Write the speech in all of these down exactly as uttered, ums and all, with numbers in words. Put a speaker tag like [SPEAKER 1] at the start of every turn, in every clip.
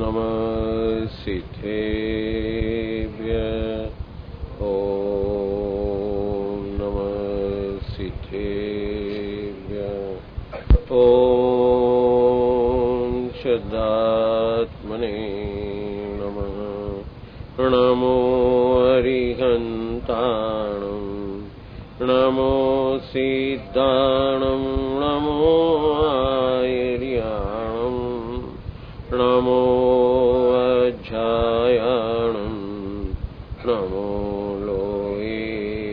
[SPEAKER 1] नमः सिद्धेभ्यः। ओम नमः सिद्धेभ्यः। ओम श्रद्धात्मने नमः। नमो अरिहन्ताणं नमो सिद्धाणं नमो आयर्याणं नमो अज्जायाणं नमो लोये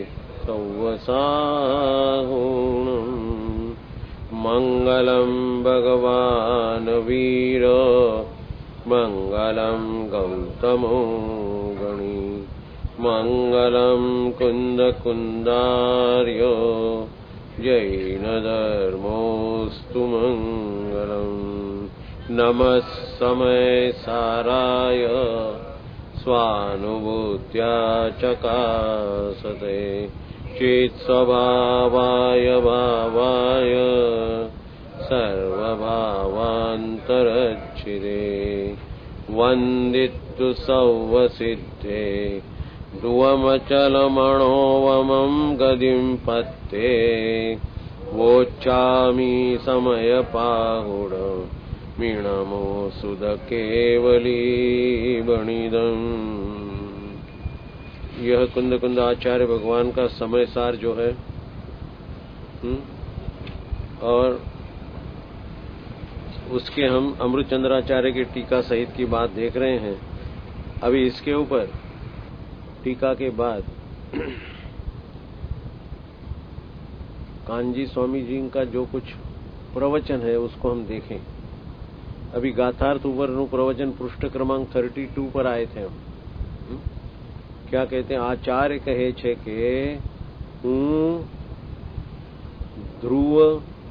[SPEAKER 1] सौवसाहुणं। मङ्गलं भगवान् वीर मङ्गलं गौतमो गणी मङ्गलं कुन्दकुन्दार्य जैनधर्मोऽस्तु मङ्गलम्। नमः समयसाराय स्वानुभूत्या चकासते चित्स्वभावाय भावाय सर्वभावान्तरच्छिदे वन्दितु सौवसिद्धे ध्रुवमचलमणोवमं गतिं पत्ते वोच्चामि समयपाहुड मीणमो सुध केवली बणिदम्। यह कुंद कुंद आचार्य भगवान का समय सार जो है हुँ? और उसके हम अमृतचंद्राचार्य की टीका सहित की बात देख रहे हैं। अभी इसके ऊपर टीका के बाद कांजी स्वामी जी का जो कुछ प्रवचन है उसको हम देखें। अभी गाथार्थ वर्णु प्रवचन पृष्ठ क्रमांक बत्तीस पर आए थे हम। हुँ? क्या कहते हैं? आचार्य कहे छे के हूँ ध्रुव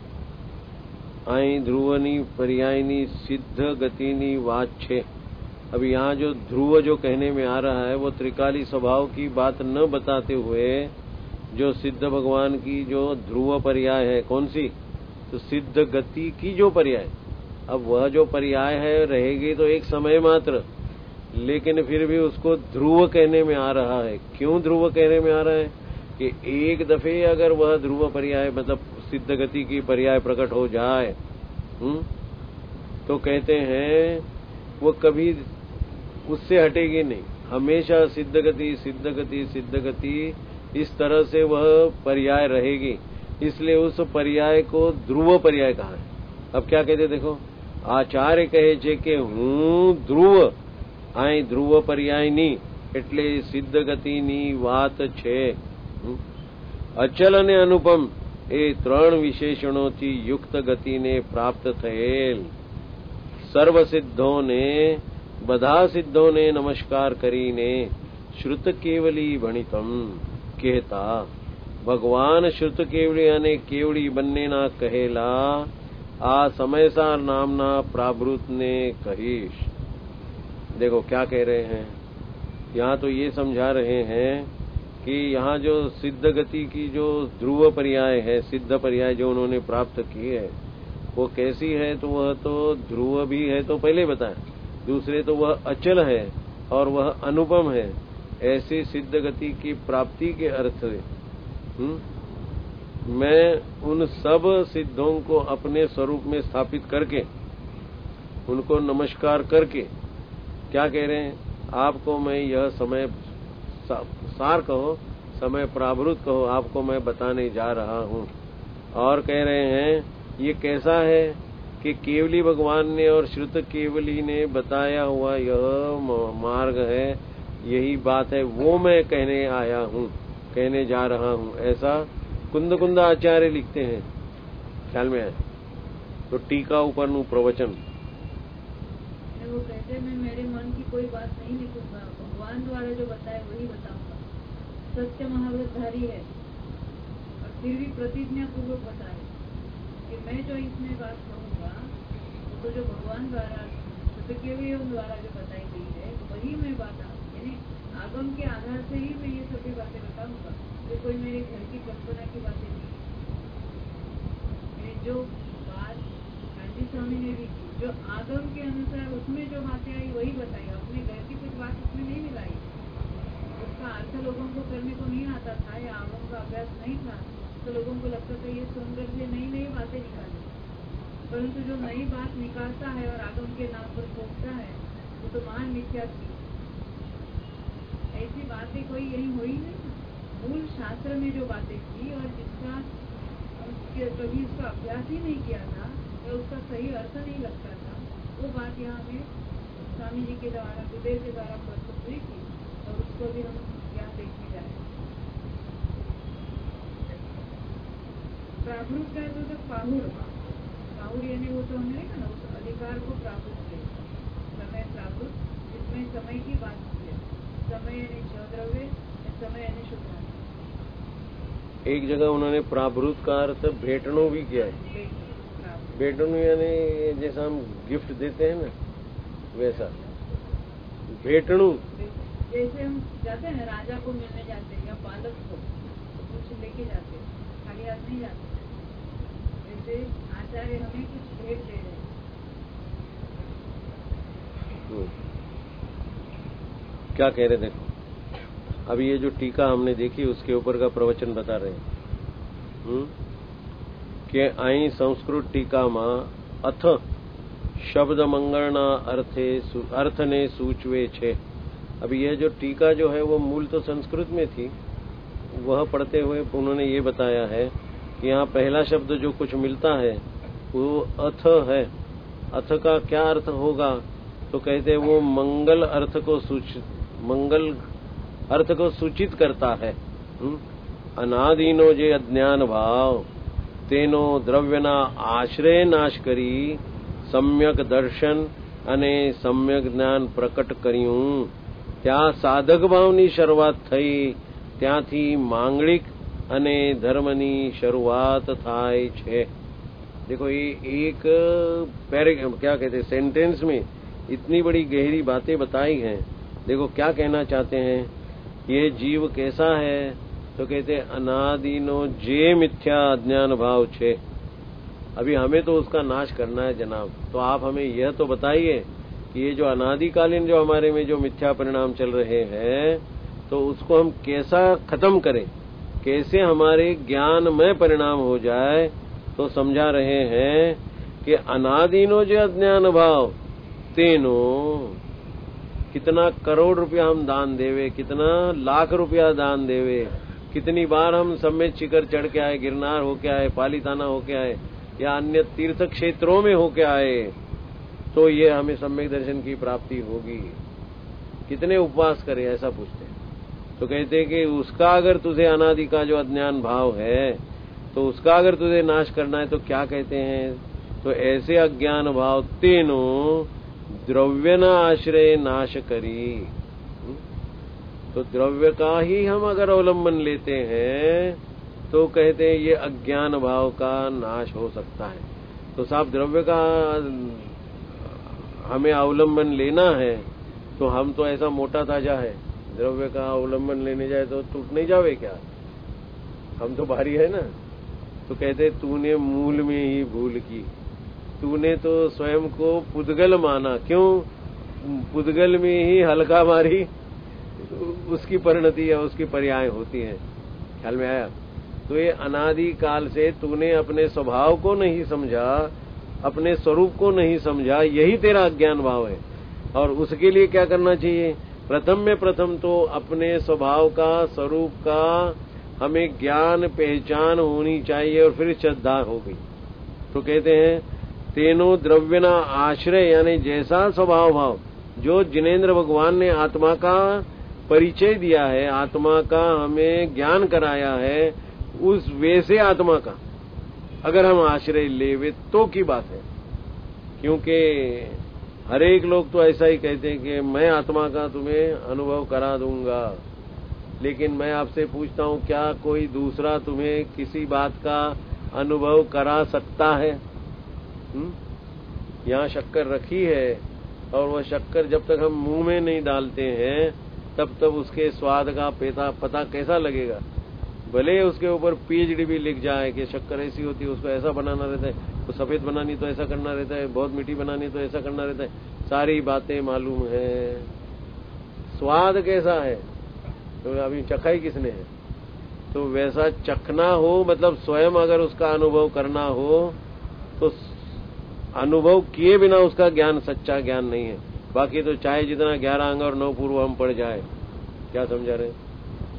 [SPEAKER 1] आई ध्रुवनी पर्यायनी सिद्ध गतिनी वात छे। अब यहाँ जो ध्रुव जो कहने में आ रहा है वो त्रिकाली स्वभाव की बात न बताते हुए जो सिद्ध भगवान की जो ध्रुव पर्याय है, कौन सी? तो सिद्ध गति की जो पर्याय, अब वह जो पर्याय है रहेगी तो एक समय मात्र, लेकिन फिर भी उसको ध्रुव कहने में आ रहा है। क्यों ध्रुव कहने में आ रहा है? कि एक दफे अगर वह ध्रुव पर्याय मतलब सिद्ध गति की पर्याय प्रकट हो जाए हुँ? तो कहते हैं वो कभी उससे हटेगी नहीं, हमेशा सिद्ध गति सिद्ध गति सिद्ध गति इस तरह से वह पर्याय रहेगी। इसलिए उस पर्याय को ध्रुव पर्याय कहा है। अब क्या कहते देखो, आचार्य कहे छे के हूँ ध्रुव आई ध्रुव पर्यायनी એટલે સિદ્ધ ગતિની વાત છે। અચલ અને અનુપમ એ ત્રણ વિશેષણોથી યુક્ત ગતિને પ્રાપ્ત થયેલ સર્વ સિદ્ધોને બધા સિદ્ધોને નમસ્કાર કરીને શ્રુત કેવલી ભણિતમ કહેતા ભગવાન શ્રુત કેવલી અને કેવળી બંનેના કહેલા આ સમયસાર નામના પ્રાભૃતને કહીશ। देखो क्या कह रहे हैं यहाँ, तो ये समझा रहे हैं कि यहाँ जो सिद्ध गति की जो ध्रुव पर्याय है, सिद्ध पर्याय जो उन्होंने प्राप्त की है वो कैसी है? तो वह तो ध्रुव भी है तो पहले बताया, दूसरे तो वह अचल है और वह अनुपम है। ऐसी सिद्ध गति की प्राप्ति के अर्थ हुँ? मैं उन सब सिद्धों को अपने स्वरूप में स्थापित करके उनको नमस्कार करके क्या कह रहे हैं? आपको मैं यह समय सार कहो, समय प्राभृत कहो, आपको मैं बताने जा रहा हूँ। और कह रहे हैं ये कैसा है कि केवली भगवान ने और श्रुत केवली ने बताया हुआ यह मार्ग है, यही बात है, वो मैं कहने आया हूँ, कहने जा रहा हूँ। ऐसा कुंद कुंद आचार्य लिखते हैं, ख्याल में है तो टीका ऊपर नु प्रवचन।
[SPEAKER 2] वो कहते हैं मैं मेरे मन की कोई बात नहीं लिखूंगा, भगवान द्वारा जो बताए वही बताऊंगा। सत्य महाव्रतधारी है और फिर भी प्रतिज्ञा पूर्वक बताए कि मैं जो इसमें बात कहूंगा तो जो भगवान द्वारा सत्यकेवलियों द्वारा जो बताई गई है वही मैं बात, यानी आगम के आधार से ही मैं ये सभी बातें बताऊंगा। ये कोई मेरे घर की कल्पना की बातें नहीं। जो बात गांधी स्वामी ने भी की, जो आगम के अनुसार उसमें जो बात बातें आई वही बताई, अपने घर की कुछ बात उसमें नहीं मिलाई। उसका अर्थ लोगों को करने को नहीं आता था या आगम का अभ्यास नहीं था, तो लोगों को लगता था ये सुनकर से नई नई बातें निकाले। परंतु जो नई बात निकालता है और आगम के नाम पर थोपता है वो तो महान मिथ्या थी। ऐसी बातें कोई यही हुई नहीं। मूल शास्त्र में जो बातें थी और जिसका कभी उसका अभ्यास ही नहीं किया था या उसका सही अर्थ नहीं लगता था, वो बात यहाँ हमें स्वामी जी के द्वारा गुरुदेव के द्वारा प्रस्तुत हुई थी और उसको भी हम यहाँ देखने जा रहे हैं। प्राभुर का तो, तो पाहुर पाहुर यानी वो तो हमने देखा ना, उस अधिकार को प्राभुर के समय प्राभुर, जिसमें समय की बात की है। समय यानी चौद्रव्य, समय यानी शुद्ध।
[SPEAKER 1] एक जगह उन्होंने प्राभृत का अर्थ भेटणु भी किया है। भेटणु यानी जैसा हम गिफ्ट देते हैं ना, वैसा भेटणु।
[SPEAKER 2] जैसे हम जाते हैं राजा को मिलने जाते हैं या बालक को कुछ लेके जाते हैं, खाली हाथ नहीं जाते, जैसे आचार्य हमें कुछ भेंट दे रहे हैं।
[SPEAKER 1] क्या कह रहे देखो, अभी ये जो टीका हमने देखी उसके ऊपर का प्रवचन बता रहे हैं कि आई संस्कृत टीका मां अथ शब्द मंगलना अर्थे अर्थ ने सूचवे छे। अभी यह जो टीका जो है वो मूल तो संस्कृत में थी, वह पढ़ते हुए उन्होंने ये बताया है कि यहाँ पहला शब्द जो कुछ मिलता है वो अथ है। अथ का क्या अर्थ होगा, तो कहते हैं वो मंगल अर्थ को सूचित मंगल अर्थ को सूचित करता है। अनादिनो जे अज्ञान भाव तेनो द्रव्यना आश्रय नाश करी सम्यक दर्शन अने सम्यक ज्ञान प्रकट કર્યું। त्या साधक भावनी शरूआत थई, ત્યાંથી માંગલિક અને ધર્મની શરૂઆત થાય છે। देखो ये एक पैरे क्या कहते हैं सेंटेंस में इतनी बड़ी गहरी बातें बताई हैं। देखो क्या कहना चाहते हैं, ये जीव कैसा है, तो कहते अनादिनो जे मिथ्या अज्ञान भाव छे। अभी हमें तो उसका नाश करना है जनाब, तो आप हमें यह तो बताइए कि ये जो अनादिकालीन जो हमारे में जो मिथ्या परिणाम चल रहे हैं, तो उसको हम कैसा खत्म करें, कैसे हमारे ज्ञान में परिणाम हो जाए। तो समझा रहे हैं कि अनादिनो जो अज्ञान भाव तेनो, कितना करोड़ रुपया हम दान देवे, कितना लाख रुपया दान देवे, कितनी बार हम समेत शिखर चढ़ के आए, गिरनार होके आए, पालीताना होके आए या अन्य तीर्थ क्षेत्रों में होके आए, तो ये हमें सम्यक दर्शन की प्राप्ति होगी। कितने उपवास करें, ऐसा पूछते हैं। तो कहते हैं कि उसका अगर तुझे अनादि का जो अज्ञान भाव है, तो उसका अगर तुझे नाश करना है तो क्या कहते हैं, तो ऐसे अज्ञान भाव तेनो द्रव्य न आश्रय नाश करी। तो द्रव्य का ही हम अगर अवलंबन लेते हैं तो कहते हैं ये अज्ञान भाव का नाश हो सकता है। तो साहब द्रव्य का हमें अवलंबन लेना है, तो हम तो ऐसा मोटा ताजा है, द्रव्य का अवलंबन लेने जाए तो टूट नहीं जावे क्या, हम तो भारी है ना। तो कहते तूने मूल में ही भूल की, तूने तो स्वयं को पुद्गल माना। क्यों, पुद्गल में ही हल्का मारी उसकी परिणति या उसकी पर्याय होती है। ख्याल में आया। तो ये अनादि काल से तूने अपने स्वभाव को नहीं समझा, अपने स्वरूप को नहीं समझा, यही तेरा अज्ञान भाव है। और उसके लिए क्या करना चाहिए, प्रथम में प्रथम तो अपने स्वभाव का, स्वरूप का हमें ज्ञान पहचान होनी चाहिए और फिर श्रद्धा होगी। तो कहते हैं तेनो द्रव्यना आश्रय, यानी जैसा स्वभाव भाव जो जिनेन्द्र भगवान ने आत्मा का परिचय दिया है, आत्मा का हमें ज्ञान कराया है, उस वैसे आत्मा का अगर हम आश्रय लेवे तो की बात है। क्योंकि हर एक लोग तो ऐसा ही कहते हैं कि मैं आत्मा का तुम्हें अनुभव करा दूंगा, लेकिन मैं आपसे पूछता हूं क्या कोई दूसरा तुम्हें किसी बात का अनुभव करा सकता है? यहाँ शक्कर रखी है और वह शक्कर जब तक हम मुंह में नहीं डालते हैं तब तक उसके स्वाद का पेता पता कैसा लगेगा। भले उसके ऊपर पीएचडी भी लिख जाए कि शक्कर ऐसी होती है, उसको ऐसा बनाना रहता है, तो सफेद बनानी तो ऐसा करना रहता है, बहुत मीठी बनानी तो ऐसा करना रहता है, सारी बातें मालूम है। स्वाद कैसा है तो अभी चखा ही किसने है, तो वैसा चखना हो, मतलब स्वयं अगर उसका अनुभव करना हो तो अनुभव किए बिना उसका ज्ञान सच्चा ज्ञान नहीं है। बाकी तो चाहे जितना ग्यारह अंग और नौ पूर्व हम पढ़ जाए, क्या समझा रहे हैं?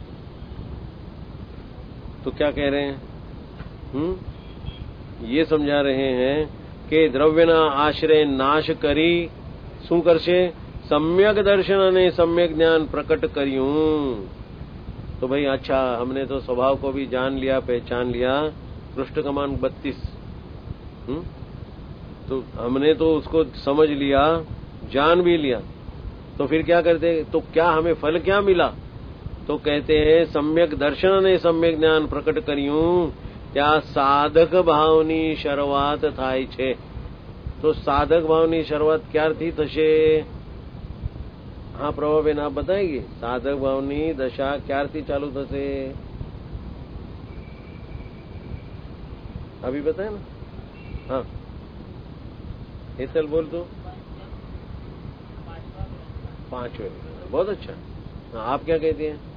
[SPEAKER 1] तो क्या कह रहे हैं? हम्म ये समझा रहे हैं कि द्रव्यना आश्रय नाश करी शू करशे सम्यक दर्शन ने सम्यक ज्ञान प्रकट करियूं। तो भाई अच्छा, हमने तो स्वभाव को भी जान लिया, पहचान लिया। पृष्ठ क्रमांक बत्तीस, हम्म तो हमने तो उसको समझ लिया, जान भी लिया, तो फिर क्या करते? तो क्या हमें फल क्या मिला? तो कहते हैं सम्यक दर्शन ने सम्यक ज्ञान प्रकट करियूं त्या साधक भावनी शरूआत थाय छे। तो साधक भावनी शरूआत क्यारथी थशे? हाँ प्रभाबेन आप बताएंगे, साधक भावनी दशा क्यारथी चालू थशे? अभी बताए ना। हाँ हेतल बोल दो। पांचवे, बहुत अच्छा। हाँ आप क्या कहते हैं?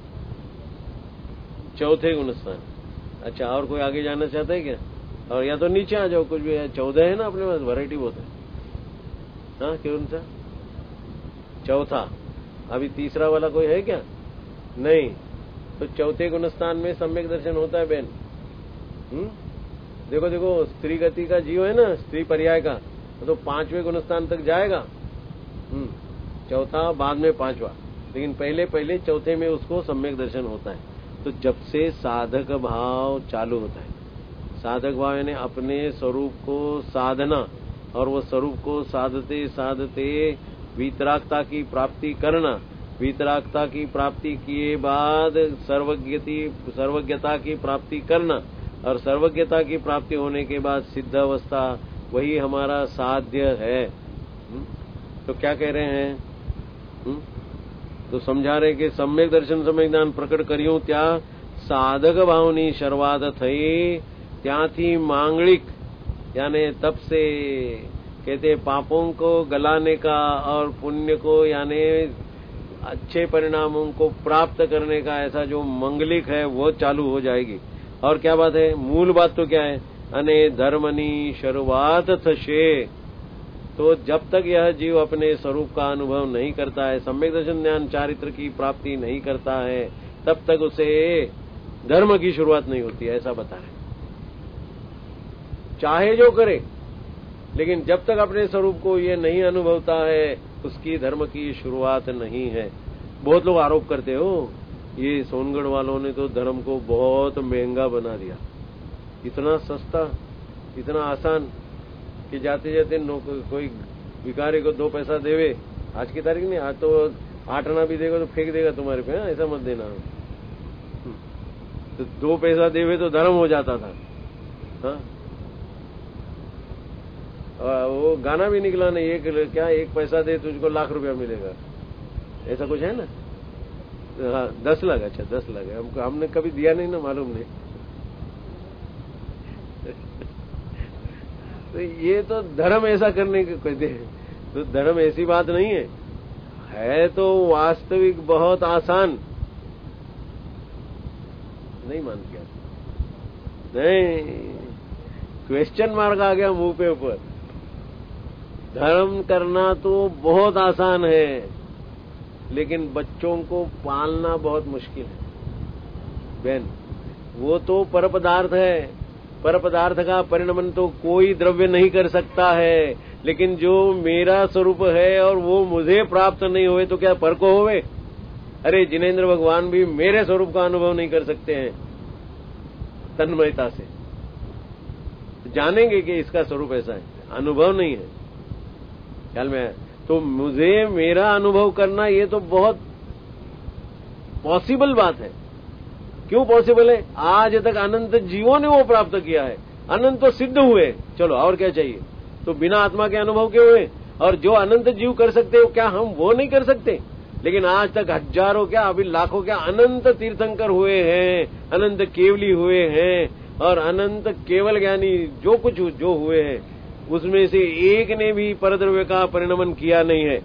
[SPEAKER 1] चौथे गुणस्थान। अच्छा, और कोई आगे जाना चाहता है क्या? और या तो नीचे आ जाओ, कुछ भी है। चौदह है ना अपने पास, वैरायटी बहुत है। हाँ कौन सा? चौथा। अभी तीसरा वाला कोई है क्या? नहीं। तो चौथे गुणस्थान में सम्यक दर्शन होता है बहन। हम्म देखो देखो, स्त्री गति का जीव है ना, स्त्री पर्याय का, तो पांचवें गुणस्थान तक जाएगा। हम्म चौथा बाद में पांचवा, लेकिन पहले पहले चौथे में उसको सम्यक दर्शन होता है। तो जब से साधक भाव चालू होता है, साधक भाव यानी अपने स्वरूप को साधना, और वो स्वरूप को साधते साधते वीतरागता की प्राप्ति करना, वीतरागता की प्राप्ति किए बाद सर्वज्ञति सर्वज्ञता की प्राप्ति करना, और सर्वज्ञता की प्राप्ति होने के बाद सिद्ध अवस्था, वही हमारा साध्य है। तो क्या कह रहे हैं? हुँ? तो समझा रहे कि सम्यक दर्शन सम्यक ज्ञान प्रकट करियूं त्या साधक भावनी शरूआत थई, त्यांथी मांगलिक यानी तप से, कहते पापों को गलाने का और पुण्य को यानी अच्छे परिणामों को प्राप्त करने का ऐसा जो मंगलिक है वो चालू हो जाएगी। और क्या बात है? मूल बात तो क्या है? अने धर्मनी शुरुआत थशे। तो जब तक यह जीव अपने स्वरूप का अनुभव नहीं करता है, सम्यक दर्शन ज्ञान चारित्र की प्राप्ति नहीं करता है, तब तक उसे धर्म की शुरुआत नहीं होती है, ऐसा बता रहे। चाहे जो करे, लेकिन जब तक अपने स्वरूप को ये नहीं अनुभवता है, उसकी धर्म की शुरुआत नहीं है। बहुत लोग आरोप करते हो ये सोनगढ़ वालों ने तो धर्म को बहुत महंगा बना दिया, इतना सस्ता, इतना आसान कि जाते जाते कोई भिखारी को दो पैसा देवे, आज की तारीख नहीं, आज तो आठ आना भी देगा तो फेंक देगा तुम्हारे पे, ऐसा मत देना। तो दो पैसा देवे तो धर्म हो जाता था। हाँ वो गाना भी निकला नहीं, एक क्या एक पैसा दे तुझको लाख रुपया मिलेगा, ऐसा कुछ है ना। हाँ दस लाख, अच्छा दस लाख है, हमको हमने कभी दिया नहीं ना, मालूम नहीं। तो ये तो धर्म ऐसा करने के कहते हैं, तो धर्म ऐसी बात नहीं है, है तो वास्तविक बहुत आसान। नहीं मान किया, नहीं, क्वेश्चन मार्क आ गया मुंह पे ऊपर। धर्म करना तो बहुत आसान है, लेकिन बच्चों को पालना बहुत मुश्किल है बहन। वो तो पर पदार्थ है, पर पदार्थ का परिणमन तो कोई द्रव्य नहीं कर सकता है, लेकिन जो मेरा स्वरूप है और वो मुझे प्राप्त नहीं हुए तो क्या पर को होवे? अरे जिनेंद्र भगवान भी मेरे स्वरूप का अनुभव नहीं कर सकते हैं तन्मयता से, जानेंगे कि इसका स्वरूप ऐसा है, अनुभव नहीं है ख्याल में। तो मुझे मेरा अनुभव करना ये तो बहुत पॉसिबल बात है। क्यों पॉसिबल है? आज तक अनंत जीवों ने वो प्राप्त किया है, अनंत तो सिद्ध हुए, चलो और क्या चाहिए। तो बिना आत्मा के अनुभव के हुए, और जो अनंत जीव कर सकते हो क्या हम वो नहीं कर सकते? लेकिन आज तक हजारों क्या अभी लाखों क्या अनंत तीर्थंकर हुए हैं, अनंत केवली हुए हैं, और अनंत केवल ज्ञानी जो कुछ जो हुए हैं उसमें से एक ने भी परद्रव्य का परिणमन किया नहीं है।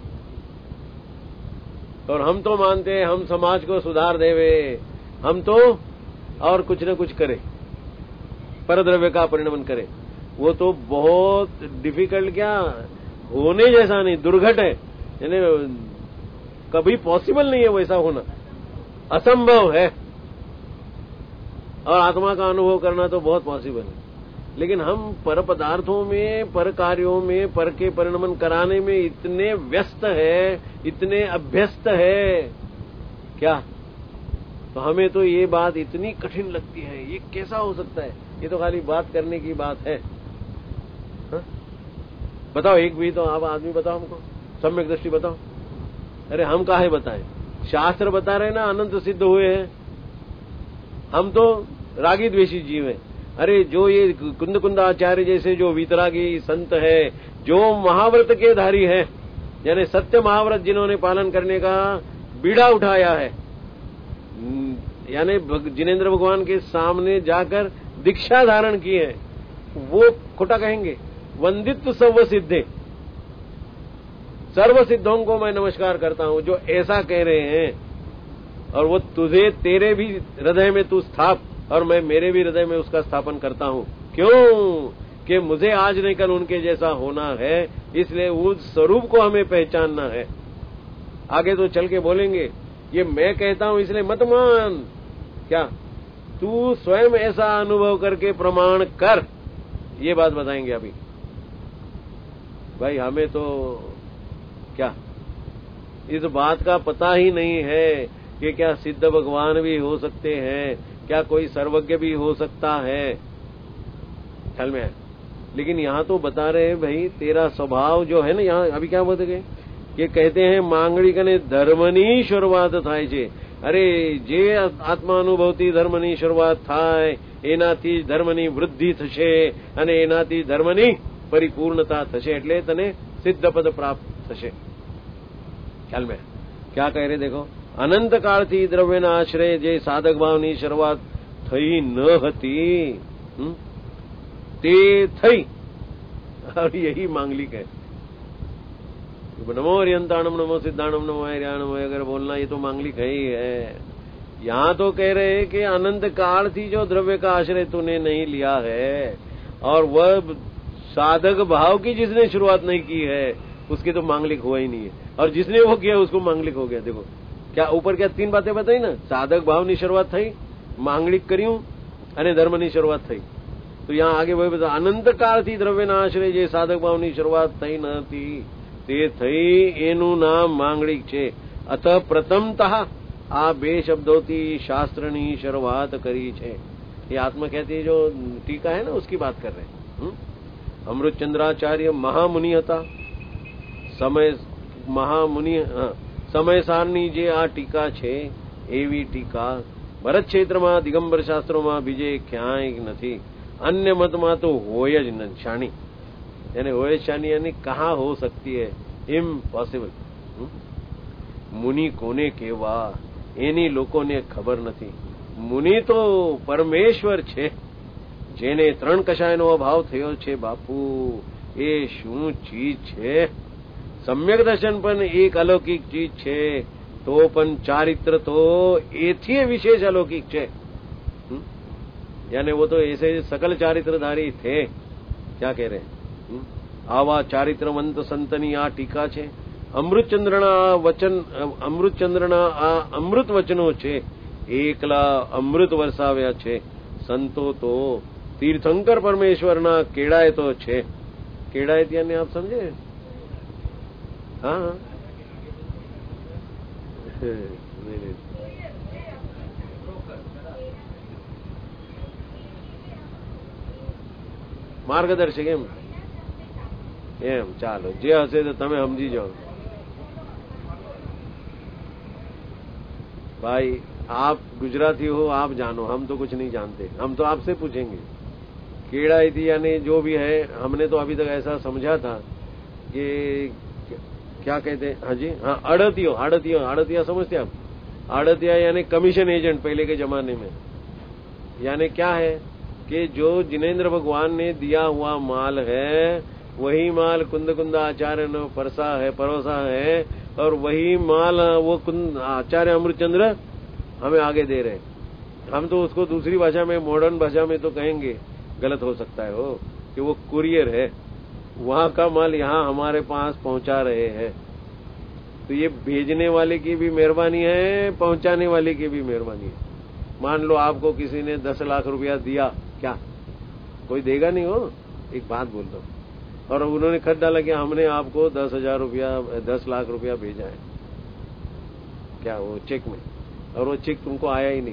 [SPEAKER 1] और हम तो मानते हैं हम समाज को सुधार देवे, हम तो और कुछ न कुछ करें, परद्रव्य का परिणमन करें। वो तो बहुत डिफिकल्ट, क्या होने जैसा नहीं, दुर्घट है, यानी कभी पॉसिबल नहीं है वैसा होना, असंभव है। और आत्मा का अनुभव करना तो बहुत पॉसिबल है। लेकिन हम पर पदार्थों में, पर कार्यों में, पर के परिणमन कराने में इतने व्यस्त है, इतने अभ्यस्त है क्या, तो हमें तो ये बात इतनी कठिन लगती है। ये कैसा हो सकता है? ये तो खाली बात करने की बात है। हा? बताओ एक भी तो आप आदमी बताओ हमको, सम्यक दृष्टि बताओ। अरे हम काहे बताएं, शास्त्र बता रहे ना अनंत सिद्ध हुए हैं। हम तो रागी द्वेषी जीव हैं। अरे जो ये कुंद कुंदाचार्य जैसे जो वीतरागी संत है, जो महाव्रत के धारी है, यानी सत्य महाव्रत जिन्होंने पालन करने का बीड़ा उठाया है, यानी जिनेंद्र भगवान के सामने जाकर दीक्षा धारण की है, वो खोटा कहेंगे? वंदित्व सर्व सिद्धे, सर्व सिद्धों को मैं नमस्कार करता हूं, जो ऐसा कह रहे हैं। और वो तुझे, तेरे भी हृदय में तू स्थाप, और मैं मेरे भी हृदय में उसका स्थापन करता हूं। क्यों? कि मुझे आज नहीं कल उनके जैसा होना है, इसलिए उस स्वरूप को हमें पहचानना है। आगे तो चल के बोलेंगे, ये मैं कहता हूं इसलिए मत मान, क्या तू स्वयं ऐसा अनुभव करके प्रमाण कर, ये बात बताएंगे अभी। भाई हमें तो क्या इस बात का पता ही नहीं है कि क्या सिद्ध भगवान भी हो सकते हैं, क्या कोई सर्वज्ञ भी हो सकता है, ख्याल में है। लेकिन यहाँ तो बता रहे हैं भाई तेरा स्वभाव जो है ना, यहाँ अभी क्या बोलते गए, ये कहते हैं मांगलिक ने धर्मनी शुरुआत थाय छे। अरे जे આત્માનુભવથી ધર્મની શરૂઆત થાય એનાથી ધર્મની વૃદ્ધિ થશે અને એનાથી ધર્મની પરિપૂર્ણતા થશે, એટલે તને સિદ્ધ પદ પ્રાપ્ત થશે। ખ્યાલ में क्या कह रहे देखो, અનંત કાળથી દ્રવ્યના આશ્રય જે સાધક ભાવની શરૂઆત થઈ ન હતી તે થઈ, और यही मांगलिक है। नमो हरियंताणम नमो सिद्धाणम नमो हरियाणम अगर बोलना, ये तो मांगलिक है ही है। यहाँ तो कह रहे हैं कि अनंत काल थी जो द्रव्य का आश्रय तूने नहीं लिया है, और वह साधक भाव की जिसने शुरुआत नहीं की है उसकी तो मांगलिक हुआ ही नहीं है, और जिसने वो किया उसको मांगलिक हो गया। देखो क्या ऊपर क्या तीन बातें बताई ना, साधक भाव की शुरुआत थी, मांगलिक કર્યું અને ધર્મની શરૂઆત થઈ। तो यहाँ आगे वही बता, अनंत काल थी द्रव्यના આશ્રય જે સાધક ભાવની શરૂઆત થઈ નથી તે થઈ એનું નામ માંગલિક છે। અત પ્રથમતઃ આ બે શબ્દોથી શાસ્ત્રની શરૂઆત કરી છે। ये आत्मा कहती है जो टीका है ना, उसकी बात कर रहे हैं। अमृतचंद्राचार्य महामुनि હતા, समय महामुनि समय साરની જે આ ટીકા છે એવી ટીકા ભરત ક્ષેત્રમાં દિગંબર શાસ્ત્રોમાં બીજે ક્યાંય નથી। अन्य मत में तो होय ज न शानी, यानी होय शानी यानी कहाँ हो सकती है, इम्पॉसिबल। मुनि कोने केवा एनी लोगों ने खबर नहीं। मुनि तो परमेश्वर छे, जेने त्रण कषायनो अभाव थयो छे। बापू ए शू चीज छे? सम्यक दर्शन पण एक अलौकिक चीज छे, तो पण चारित्र तो एथी विशेष अलौकिक छे। यानी वो तो ऐसे सकल चारित्रधारी थे। क्या कह रहे हैं, आवा चारित्रवंत संतनी आ टीका छे। अमृतचंद्રના वचन, अमृतचंद्રના आ अमृत वचनो छे, एकला अमृत वरसाव्या छे। संतो तो तीर्थंकर परमेश्वरना केड़ाए तो छे। केड़ाए यानी आप समझे? हाँ नहीं नहीं मार्गदर्शक एम एम चालो जे हसे तो तमे समझी जाओ। भाई आप गुजराती हो, आप जानो, हम तो कुछ नहीं जानते। हम तो आपसे पूछेंगे केड़ाई थी यानी जो भी है। हमने तो अभी तक ऐसा समझा था कि क्या कहते हैं, हाँ जी, हाँ आड़तियों आड़तियों आड़तिया समझते आप? आड़तिया यानी कमीशन एजेंट पहले के जमाने में। यानी क्या है कि जो जिनेंद्र भगवान ने दिया हुआ माल है वही माल कुंद कुंद आचार्य ने परसा है परोसा है, और वही माल वो कुंद आचार्य अमृतचंद्र हमें आगे दे रहे हैं। हम तो उसको दूसरी भाषा में, मॉडर्न भाषा में तो कहेंगे, गलत हो सकता है वो, कि वो कुरियर है, वहां का माल यहाँ हमारे पास पहुंचा रहे हैं। तो ये भेजने वाले की भी मेहरबानी है, पहुंचाने वाले की भी मेहरबानी है। मान लो आपको किसी ने दस लाख रुपया दिया, क्या कोई देगा नहीं हो? एक बात बोल दो, और उन्होंने खत डाला कि हमने आपको दस हजार रुपया दस लाख रुपया भेजा है, क्या वो चेक में, और वो चेक तुमको आया ही नहीं।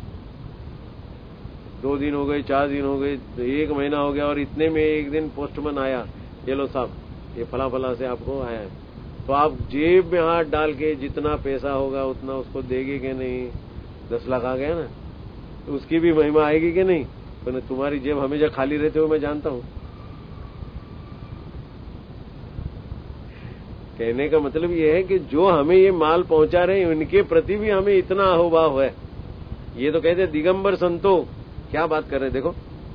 [SPEAKER 1] दो दिन हो गए, चार दिन हो गए, एक महीना हो गया, और इतने में एक दिन पोस्टमैन आया, ये लो साहब ये फला फला से आपको आया है। तो आप जेब में हाथ डाल के जितना पैसा होगा उतना उसको देंगे कि नहीं? दस लाख आ गया ना, तो उसकी भी महिमा आएगी कि नहीं? तो तुम्हारी जेब हमेशा खाली रहते हो, मैं जानता हूं। कहने का मतलब ये है कि जो हमें ये माल पहुंचा रहे हैं उनके प्रति भी हमें इतना अहोभाव है। ये तो कहते दिगंबर संतो, क्या बात कर रहे देखो।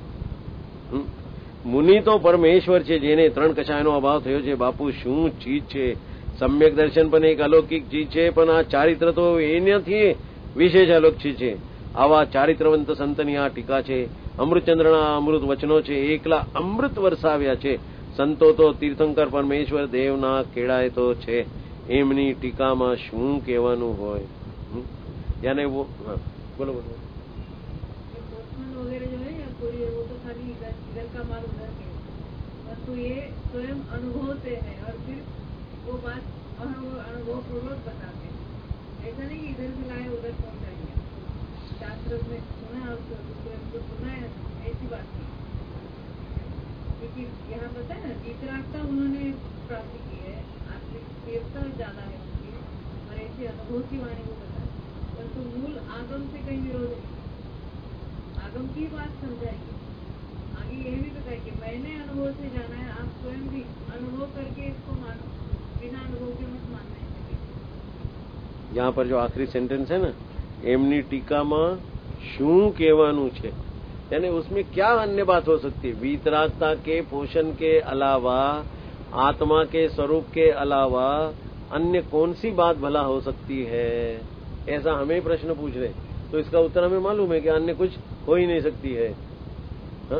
[SPEAKER 1] मुनि तो परमेश्वर છે જેને ત્રણ કશાયનો અભાવ થયો છે। બાપુ શું ચીજ છે? સમ્યક દર્શન પણ એક અલૌકિક ચીજ છે, પણ આ ચારિત્ર તો એનાથી વિશેષ અલૌકિક છે। આવા ચારિત્રવંત સંતની આ ટીકા છે। અમૃતચંદ્રના અમૃત વચનો છે, એકલા અમૃત વરસાવ્યા છે। સંતો તો તીર્થંકર પરમેશ્વર દેવના કેળાય તો છે, એમની ટીકામાં શું કહેવાનું હોય? यानी वो हाँ, बोलो बोलो।
[SPEAKER 2] वगैरह जो है या कोरियर, वो तो खाली इधर का माल उधर के, परंतु ये स्वयं अनुभव से है, और फिर वो बात और वो अनुभव पूर्वक बताते हैं। ऐसा नहीं कि इधर से लाए उधर पहुंचाएंगे। शास्त्र में सुना और दूसरे को सुना है, ऐसी बात नहीं। क्योंकि यहाँ पता है ना, तीर्थरास्ता उन्होंने प्राप्ति की है, आत्मिक तीर्थता ज्यादा है उनकी, और ऐसे अनुभव की वाणी को बता, परंतु मूल आगम से कहीं विरोध नहीं। आगम की बात समझाएगी, आगे यह भी बताए कि मैंने अनुभव से जाना है, आप स्वयं भी अनुभव करके इसको मानो, बिना अनुभव के मत मानना है।
[SPEAKER 1] यहाँ पर जो आखिरी सेंटेंस है ना, एमनी टीका में शू कहवानुं छे, यानी उसमें क्या अन्य बात हो सकती है? वीतरागता के पोषण के अलावा, आत्मा के स्वरूप के अलावा अन्य कौन सी बात भला हो सकती है? ऐसा हमें प्रश्न पूछ रहे, तो इसका उत्तर हमें मालूम है कि अन्य कुछ हो ही नहीं सकती है। हा?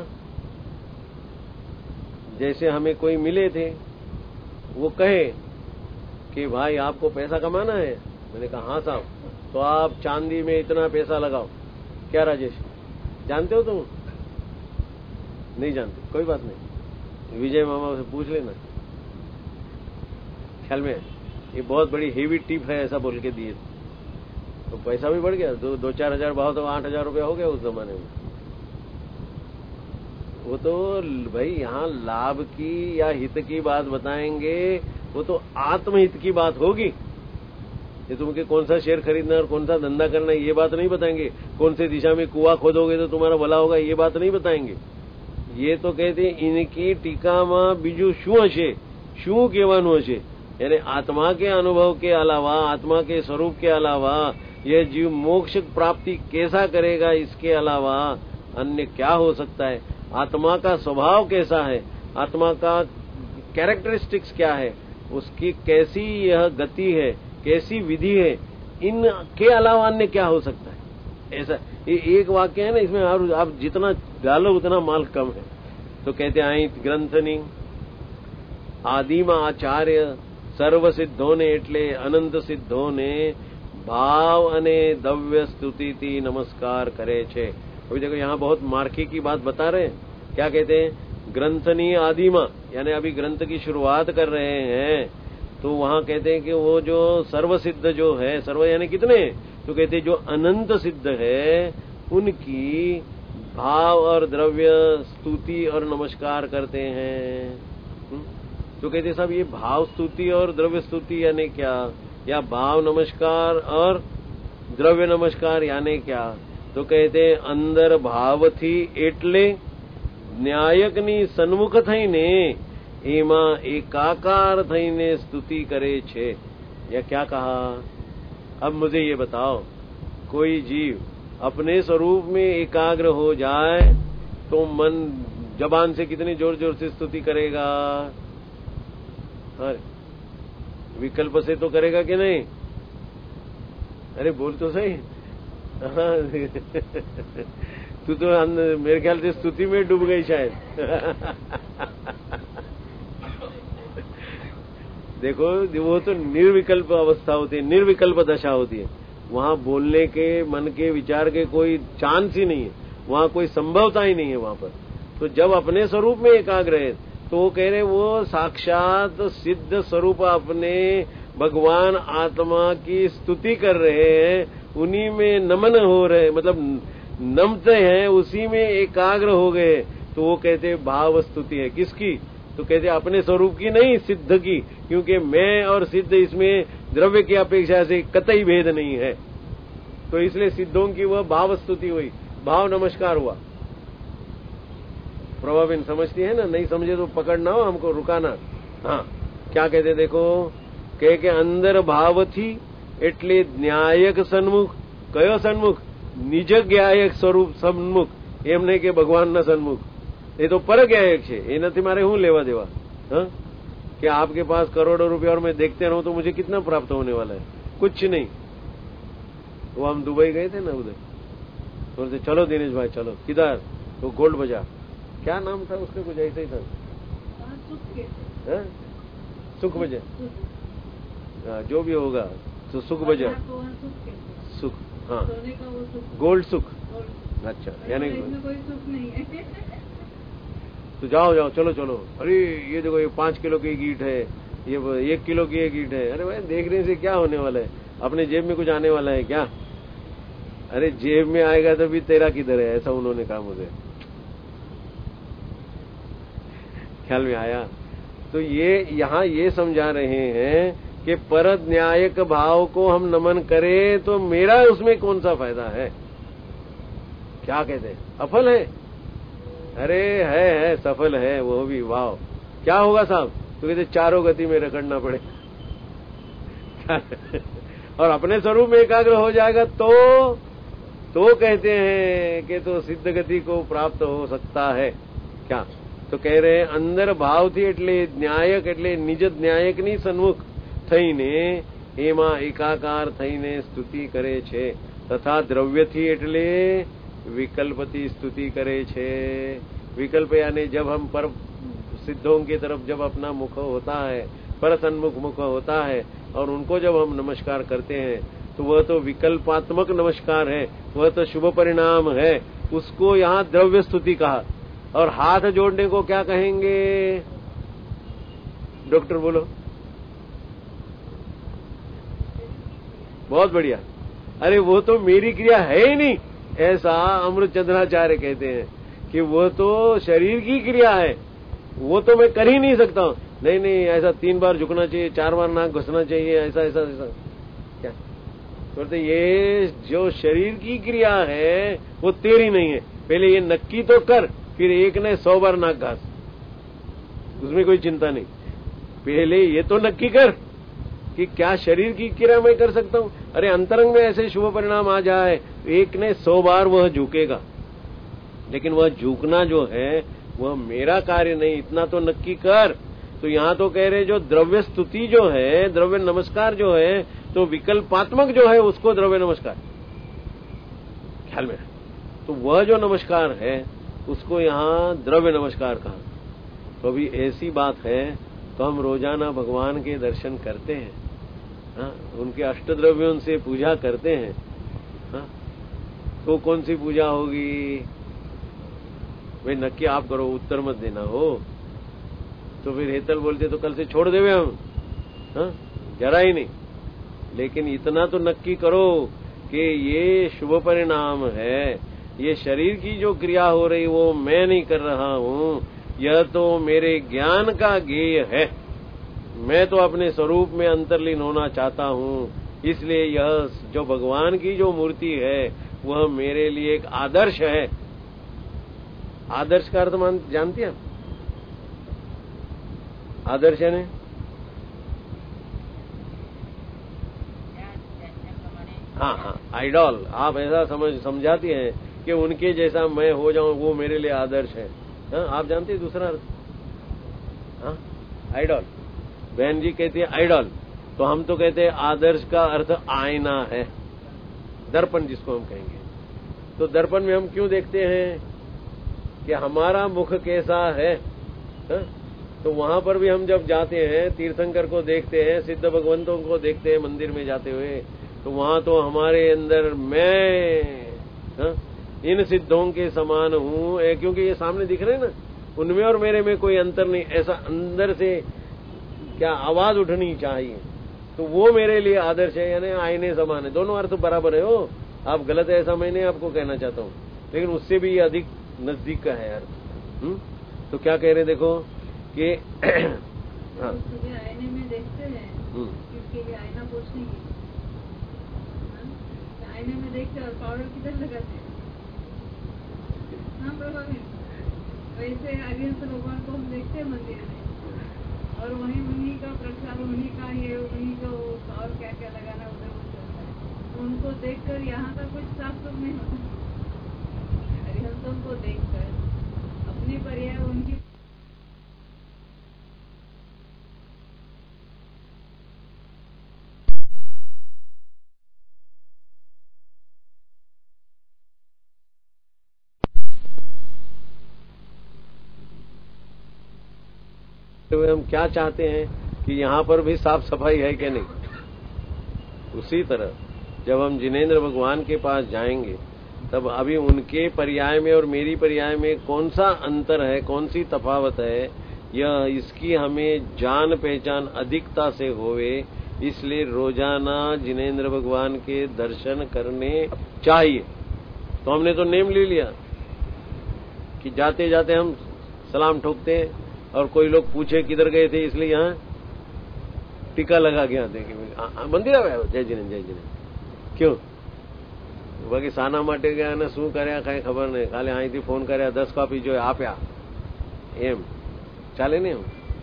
[SPEAKER 1] जैसे हमें कोई मिले थे, वो कहे कि भाई आपको पैसा कमाना है, मैंने कहा हाँ साहब, तो आप चांदी में इतना पैसा लगाओ। क्या राजेश, जानते हो तुम? नहीं जानते, कोई बात नहीं, विजय मामा से पूछ लेना, ख्याल में ये बहुत बड़ी हेवी टिप है, ऐसा बोल के दिए तो पैसा भी बढ़ गया। दो, दो चार हजार भाव तो आठ हजार रुपया हो गया उस जमाने में। वो तो भाई यहाँ लाभ की या हित की बात बताएंगे, वो तो आत्महित की बात होगी। ये तुमके कौन सा शेयर खरीदना और कौन सा धंधा करना ये बात नहीं बताएंगे। कौन सी दिशा में कुआं खोदोगे तो तुम्हारा भला होगा ये बात नहीं बताएंगे। ये तो कहते इनकी टीका में बीजू शू हशे, शू कहेवानुं हशे, यानी आत्मा के अनुभव के अलावा, आत्मा के स्वरूप के अलावा यह जीव मोक्ष प्राप्ति कैसा करेगा, इसके अलावा अन्य क्या हो सकता है? आत्मा का स्वभाव कैसा है, आत्मा का कैरेक्टरिस्टिक्स क्या है, उसकी कैसी यह गति है, कैसी विधि है, इनके अलावा अन्य क्या हो सकता है? ऐसा ये एक वाक्य है ना, इसमें आप जितना डालो उतना माल कम है। तो कहते हैं ग्रंथनी आदिमा आचार्य સર્વ સિદ્ધોને એટલે અનંત સિદ્ધોને ભાવ અને દવ્ય સ્તુતિથી નમસ્કાર કરે છે। अभी देखो यहाँ बहुत मार्की की बात बता रहे हैं। क्या कहते हैं? ग्रंथनी आदिमा, यानी अभी ग्रंथ की शुरुआत कर रहे हैं, तो वहां कहते हैं कि वो जो सर्व सिद्ध जो है, सर्व यानी कितने, तो कहते हैं जो अनंत सिद्ध है उनकी भाव और द्रव्य स्तुति और नमस्कार करते हैं। तो कहते साहब ये भाव स्तुति और द्रव्य स्तुति यानी क्या, या भाव नमस्कार और द्रव्य नमस्कार यानी क्या? तो कहते अंदर भाव थी एटले न्यायकनी सन्मुख थईने एमा एकाकार थईने स्तुति करे छे। या क्या कहा? अब मुझे ये बताओ, कोई जीव अपने स्वरूप में एकाग्र हो जाए तो मन जबान से कितनी जोर जोर से स्तुति करेगा? अरे विकल्प से तो करेगा कि नहीं? अरे बोल तो सही। हाँ तू तो मेरे ख्याल से स्तुति में डूब गई शायद। देखो वो तो निर्विकल्प अवस्था होती है, निर्विकल्प दशा होती है। वहां बोलने के, मन के, विचार के कोई चांस ही नहीं है, वहां कोई संभवता ही नहीं है वहां पर। तो जब अपने स्वरूप में एकाग्र है तो वो कह रहे वो साक्षात सिद्ध स्वरूप अपने भगवान आत्मा की स्तुति कर रहे हैं, उन्हीं में नमन हो रहे, मतलब नमते हैं, उसी में एकाग्र हो गए। तो वो कहते भाव स्तुति है। किसकी? तो कहते अपने स्वरूप की नहीं, सिद्ध की, क्योंकि मैं और सिद्ध इसमें द्रव्य की अपेक्षा से कतई भेद नहीं है। तो इसलिए सिद्धों की वह भाव स्तुति हुई, भाव नमस्कार हुआ। प्रभाविन समझती है ना? नहीं समझे तो पकड़ना हो, हमको रुकाना। हाँ क्या कहते देखो, कह के अंदर भाव थी એટલે ન્યાયક સન્મુખ। કયો સન્મુખ? નિજ જ્ઞાયક સ્વરૂપ સન્મુખ, એમ નહીં કે ભગવાનના સન્મુખ। એ તો પરज्ञायक છે, એનાથી મારે શું લેવા દેવા? हाँ कि आपके पास करोड़ों रुपए और मैं देखते रहूं तो मुझे कितना प्राप्त होने वाला है? कुछ नहीं। वो हम दुबई गए थे ना उधर, बोलते चलो दिनेश भाई चलो। किधर? वो गोल्ड बाजार, क्या नाम था उसका? कुछ ऐसा ही था। सुख बाजार, जो भी होगा तो सुख बाजार, सुख, हाँ गोल्ड सुख। अच्छा, यानी
[SPEAKER 2] कोई सुख नहीं है।
[SPEAKER 1] तो जाओ जाओ चलो चलो। अरे ये देखो ये पांच किलो की ईंट है, ये एक किलो की एक ईंट है। अरे भाई देखने से क्या होने वाला है? अपने जेब में कुछ आने वाला है क्या? अरे जेब में आएगा तो भी तेरा किधर है? ऐसा उन्होंने कहा मुझे। ख्याल में आया? तो ये यहाँ ये समझा रहे हैं कि पर न्यायक भाव को हम नमन करें तो मेरा उसमें कौन सा फायदा है? क्या कहते हैं? अफल है? अरे है है सफल है वो भी। वाह, क्या होगा साहब? तो कहते चारों गति में रगड़ना पड़े और अपने स्वरूप में एकाग्र हो जाएगा तो तो कहते हैं कि तो सिद्ध गति को प्राप्त हो सकता है। क्या? तो कह रहे हैं अंदर भाव थी એટલે ન્યાયક એટલે નિજ ન્યાયકની સન્મુખ થઈને એમાં એકાકાર થઈને સ્તુતિ કરે છે, તથા દ્રવ્યથી એટલે विकल्पति स्तुति करे छे। विकल्प यानी जब हम पर सिद्धों की तरफ जब अपना मुख होता है, पर सन्मुख मुख होता है और उनको जब हम नमस्कार करते हैं तो वह तो विकल्पात्मक नमस्कार है, वह तो शुभ परिणाम है। उसको यहाँ द्रव्य स्तुति कहा। और हाथ जोड़ने को क्या कहेंगे? डॉक्टर बोलो। बहुत बढ़िया। अरे वो तो मेरी क्रिया है ही नहीं, ऐसा अमृत चंद्राचार्य कहते हैं कि वो तो शरीर की क्रिया है, वो तो मैं कर ही नहीं सकता हूँ। नहीं नहीं, ऐसा तीन बार झुकना चाहिए, चार बार नाक घुसना चाहिए, ऐसा ऐसा ऐसा। क्या बोलते? ये जो शरीर की क्रिया है वो तेरी नहीं है। पहले ये नक्की तो कर, फिर एक ने सौ बार नाक घास, उसमें कोई चिंता नहीं। पहले ये तो नक्की कर कि क्या शरीर की क्रिया मैं कर सकता हूँ। अरे अंतरंग में ऐसे शुभ परिणाम आ जाए, एक ने सौ बार वह झुकेगा, लेकिन वह झुकना जो है वह मेरा कार्य नहीं, इतना तो नक्की कर। तो यहाँ तो कह रहे जो द्रव्य स्तुति जो है, द्रव्य नमस्कार जो है, तो विकल्पात्मक जो है उसको द्रव्य नमस्कार। ख्याल में? तो वह जो नमस्कार है उसको यहाँ द्रव्य नमस्कार कहा। तो अभी ऐसी बात है तो हम रोजाना भगवान के दर्शन करते हैं, हाँ, उनके अष्टद्रव्यों से पूजा करते हैं, हाँ, तो कौन सी पूजा होगी? भाई नक्की आप करो, उत्तर मत देना हो। तो फिर हेतल बोलते तो कल से छोड़ देवे हम, हाँ, जरा ही नहीं। लेकिन इतना तो नक्की करो कि ये शुभ परिणाम है, ये शरीर की जो क्रिया हो रही वो मैं नहीं कर रहा हूँ, यह तो मेरे ज्ञान का गेय है। मैं तो अपने स्वरूप में अंतर्लीन होना चाहता हूँ, इसलिए यह जो भगवान की जो मूर्ति है वह मेरे लिए एक आदर्श है। आदर्श का अर्थ मान जानती हैं? आदर्श है ने? हाँ हाँ, आइडॉल। आप ऐसा समझ समझाती हैं कि उनके जैसा मैं हो जाऊं, वो मेरे लिए आदर्श है। हाँ, आप जानते हैं दूसरा अर्थ? हाँ, आइडॉल। बहन जी कहती है आइडॉल, तो हम तो कहते हैं आदर्श का अर्थ आईना है, दर्पण जिसको हम कहेंगे। तो दर्पण में हम क्यों देखते हैं कि हमारा मुख कैसा है? हा? तो वहां पर भी हम जब जाते हैं, तीर्थंकर को देखते हैं, सिद्ध भगवंतों को देखते हैं मंदिर में जाते हुए, तो वहां तो हमारे अंदर मैं हा? इन सिद्धों के समान हूं, क्योंकि ये सामने दिख रहे हैं ना, उनमें और मेरे में कोई अंतर नहीं। ऐसा अंदर से क्या आवाज उठनी चाहिए, तो वो मेरे लिए आदर्श है, यानी आईने समान है। दोनों अर्थ बराबर है हो, आप गलत है ऐसा मैं नहीं आपको कहना चाहता हूं, लेकिन उससे भी अधिक नजदीक का है अर्थ। हुँ? तो क्या कह रहे हैं देखो कि
[SPEAKER 2] हाँ, आईने में देखते हैं क्योंकि ये आईना पोछने की, आईने में देखते और पाउडर किधर लगाते हैं? हाँ प्रभावी, वैसे अरिहंत भगवान को हम देखते हैं मंदिर में, और वहीं उन्हीं का प्रसाद, उन्हीं का ये, उन्हीं को और क्या क्या लगाना उधर वो चलता है। उनको देखकर यहाँ का कुछ साफ सुफ नहीं होता। अरिहंतों को देखकर अपनी पर्याय उनकी
[SPEAKER 1] तो हम क्या चाहते हैं कि यहाँ पर भी साफ सफाई है कि नहीं। उसी तरह जब हम जिनेंद्र भगवान के पास जाएंगे, तब अभी उनके पर्याय में और मेरी पर्याय में कौन सा अंतर है, कौन सी तफावत है, यह इसकी हमें जान पहचान अधिकता से होवे। इसलिए रोजाना जिनेंद्र भगवान के दर्शन करने चाहिए। तो हमने तो नेम ले लिया कि जाते जाते हम सलाम ठोकते हैं, और कोई लोग पूछे किधर गए थे, इसलिए यहाँ टीका लगा के आते हैं, मंदिर आया जय जिनेन्द्र जय जिनेन्द्र। क्यों? बाकी साना માટે ગયા ને શું કર્યા કઈ ખબર નહીં, કાલે અહીંથી ફોન કર્યા, દસ કોપી જો આપ્યા, એમ ચાલે નહીં?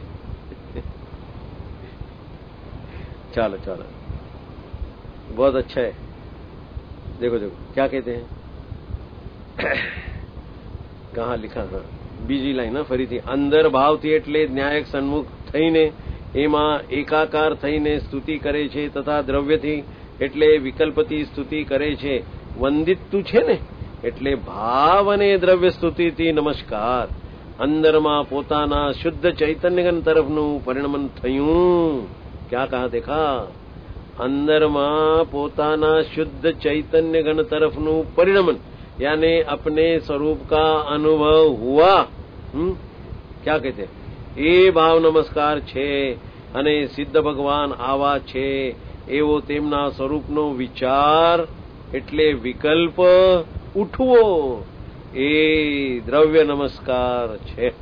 [SPEAKER 1] चलो चलो, बहुत अच्छा है। देखो देखो क्या कहते हैं, कहाँ लिखा था, બીજી લાઈન ના ફરીથી, અંદર ભાવથી એટલે ન્યાયક સન્મુખ થઈને એમાં એકાકાર થઈને સ્તુતિ કરે છે, તથા દ્રવ્યથી એટલે વિકલ્પથી સ્તુતિ કરે છે। વંદિતું છે ને એટલે ભાવ અને દ્રવ્ય સ્તુતિથી નમસ્કાર। અંદરમાં પોતાના શુદ્ધ ચૈતન્યગણ તરફનું પરિણમન થયું। क्या कहा देखा? अंदरमा पोताना शुद्ध चैतन्यगण तरफनु परिणमन, यानी अपने स्वरूप का अनुभव हुआ। हुँ? क्या कहते? ए भाव नमस्कार छे अने सिद्ध भगवान आवा छे एवो तेमना स्वरूपनो विचार एटले विकल्प उठवो, ए द्रव्य नमस्कार छे।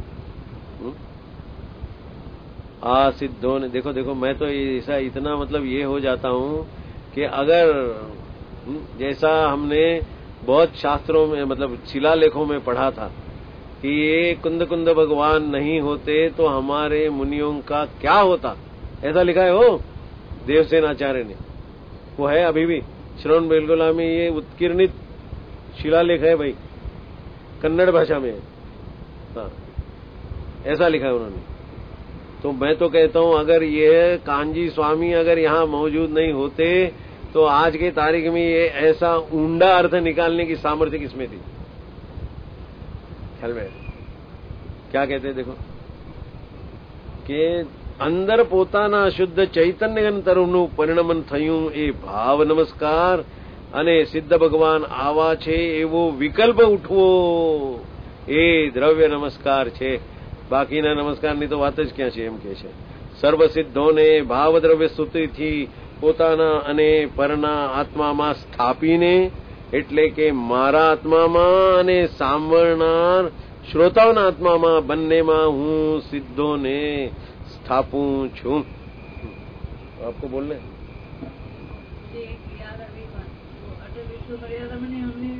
[SPEAKER 1] आ सिद्धों ने देखो देखो, मैं तो ऐसा इतना मतलब ये हो जाता हूं कि अगर जैसा हमने बहुत शास्त्रों में मतलब शिलालेखों में पढ़ा था कि ये कुंद कुंद भगवान नहीं होते तो हमारे मुनियों का क्या होता, ऐसा लिखा है हो देवसेन आचार्य ने, वो है अभी भी श्रवण बेलगोला में, ये उत्कीर्णित शिलालेख है भाई, कन्नड़ भाषा में। हाँ, ऐसा लिखा है उन्होंने। तो मैं तो कहता हूं अगर ये कांजी स्वामी अगर यहाँ मौजूद नहीं होते तो आज के तारीख में ये ऐसा ऊंडा अर्थ निकालने की सामर्थ्य किसमें थी? ख्याल में क्या कहते हैं देखो कि अंदर पोताना शुद्ध चैतन्यगण तरफनु परिणमन थयुं ए भाव नमस्कार अने सिद्ध भगवान आवा छे एवो विकल्प उठवो ए द्रव्य नमस्कार छे। बाकीना नमस्काરની તો વાત જ ક્યાં છે એમ કહે છે। સર્વ સિદ્ધોને ભાવદ્રવ્ય સ્તુતિથી પોતાના અને પરના આત્મામાં સ્થાપીને, એટલે કે મારા આત્મામાં અને સાંભળનાર શ્રોતાઓના આત્મામાં બંનેમાં હું સિદ્ધોને સ્થાપું છું। आपको बोलना है?
[SPEAKER 2] याद आ गई बात, अटल विश्व मर्यादा में हमने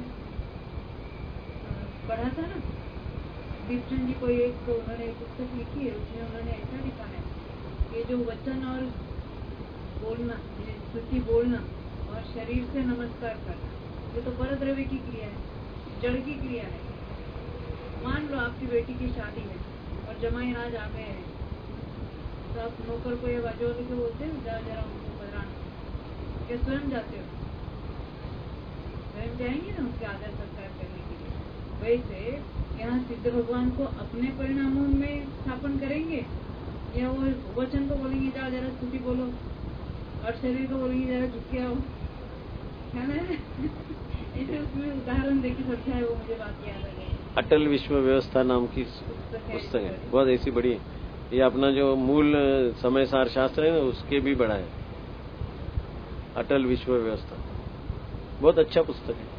[SPEAKER 2] पढ़ा था ना, कृष्ण जी को एक तो उन्होंने एक पुस्तक लिखी है, उसमें उन्होंने ऐसा लिखा है कि जो वचन और बोलना, स्तुति बोलना और शरीर से नमस्कार करना, ये तो परद्रव्य की क्रिया है, जड़ की क्रिया है। मान लो आपकी बेटी की शादी है और जमाई राज आ गए हैं, तो आप नौकर को ये बाजू के बोलते हैं जा जरा उनको पधराना, क्या स्वयं जाते हो? स्वयं जाएंगे ना उसके आदर सत्कार करने के लिए। वैसे यहाँ सिद्ध भगवान को अपने परिणामों में स्थापन करेंगे या वो वचन को बोलेंगे जाओ जरा स्तुति बोलो, और शरीर को बोलेंगे जरा झुक के आओ, है ना? ऐसे उसमें उदाहरण देखी सकता है, वो मुझे बात याद आ गई।
[SPEAKER 1] अटल विश्व व्यवस्था नाम की पुस्तक है, बहुत ऐसी बड़ी है। ये अपना जो मूल समय सार शास्त्र है ना, उसके भी बड़ा है, अटल विश्व व्यवस्था। बहुत अच्छा पुस्तक है।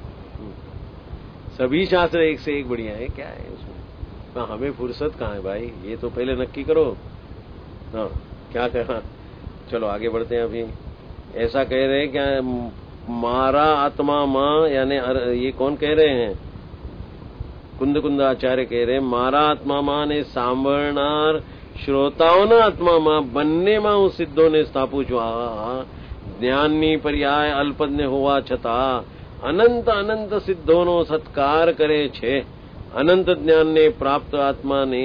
[SPEAKER 1] सभी शास्त्र एक से एक बढ़िया है। क्या है उसमें? हमें फुर्सत कहाँ है भाई, ये तो पहले नक्की करो। हाँ, क्या कहना। चलो आगे बढ़ते हैं। अभी ऐसा कह रहे हैं क्या, मारा आत्मा माँ, यानी ये कौन कह रहे हैं? कुंद कुंद आचार्य कह रहे हैं, मारा आत्मा माँ ने सांभळनार श्रोताओના આત્મામાં બંનેમાં હું સિદ્ધોને સ્થાપું છું। આ જ્ઞાનની પર્યાય અલ્પજ્ઞ હોવા છતાં અનંત અનંત સિદ્ધોનો સત્કાર કરે છે। અનંત જ્ઞાનને પ્રાપ્ત આત્માને,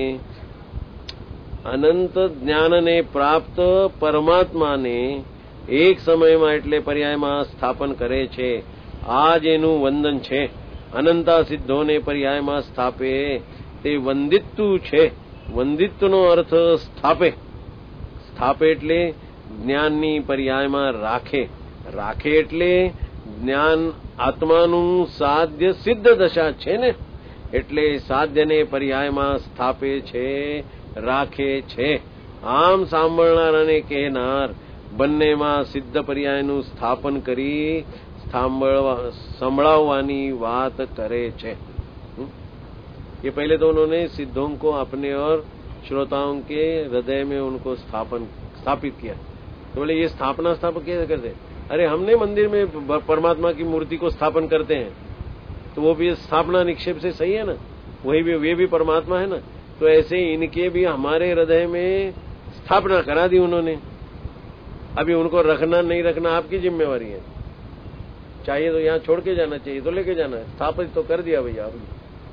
[SPEAKER 1] અનંત જ્ઞાનને પ્રાપ્ત પરમાત્માને એક સમયમાં એટલે પર્યાયમાં સ્થાપન કરે છે। આ જ એનું વંદન છે। અનંતા સિદ્ધોને પર્યાયમાં સ્થાપે તે વંદિત્વ છે। વંદિત્વનો અર્થ સ્થાપે। સ્થાપે એટલે જ્ઞાનની પર્યાયમાં રાખે। રાખે એટલે જ્ઞાન આત્માનું સાધ્ય સિદ્ધ દશા છે ને, એટલે સાધ્યને પર્યાયમાં સ્થાપે છે, રાખે છે। આમ સાંભળનાર અને કહેનાર બંનેમાં સિદ્ધ પર્યાયનું સ્થાપન કરી સંભળાવવાની વાત करे છે। ये पहले तो उन्होंने सिद्धों को अपने और श्रोताओं के हृदय में उनको स्थापन स्थापित किया। तो बोले ये स्थापना स्थापन कैसे करते? अरे हमने मंदिर में परमात्मा की मूर्ति को स्थापन करते हैं, तो वो भी स्थापना निक्षेप से सही है ना, वही भी वे भी परमात्मा है ना। तो ऐसे इनके भी हमारे हृदय में स्थापना करा दी उन्होंने। अभी उनको रखना नहीं रखना आपकी जिम्मेवारी है। चाहिए तो यहाँ छोड़ के जाना चाहिए तो लेके जाना है, स्थापित तो कर दिया भैया आपने।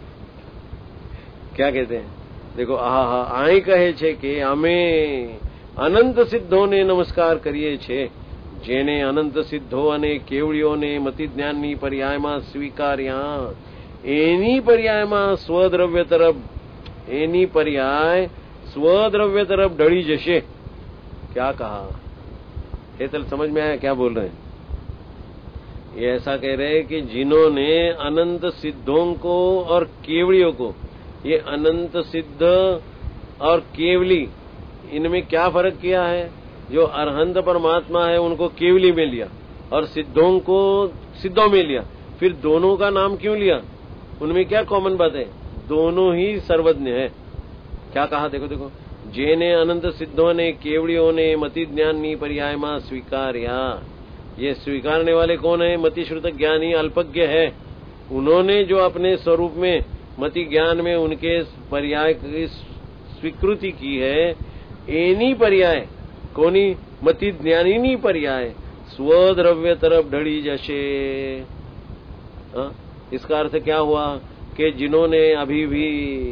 [SPEAKER 1] क्या कहते हैं देखो, आहा आई कहे छे कि अमे अनंत सिद्धोने नमस्कार करिए छे, जेने अनंत सिद्धो अने केवड़ीओने मति ज्ञाननी पर्यायमां स्वीकार्या एनी पर्यायमां स्वद्रव्य तरफ, एनी पर्याय स्वद्रव्य तरफ ढળી जशे। क्या कहा? हेतल समझ में आया क्या बोल रहे हैं? ये ऐसा कह रहे हैं कि जिन्होंने अनंत सिद्धों को और केवड़ियों को, ये अनंत सिद्ध और केवली, इनमें क्या फर्क किया है? जो अरहंत परमात्मा है उनको केवली में लिया और सिद्धों को सिद्धों में लिया। फिर दोनों का नाम क्यों लिया? उनमें क्या कॉमन बात है? दोनों ही सर्वज्ञ है। क्या कहा? देखो देखो, जेने अनंत सिद्धों ने केवड़ियों ने मति ज्ञानी पर्यायमा स्वीकार्या। ये स्वीकारने वाले कौन है? मति श्रुत ज्ञानी अल्पज्ञ है। उन्होंने जो अपने स्वरूप में मति ज्ञान में उनके पर्याय की स्वीकृति की है, एनी पर्याय कोनी मति ज्ञानी पर्याय स्वद्रव्य तरफ ढળી जशे। इसका अर्थ क्या हुआ कि जिन्होंने अभी भी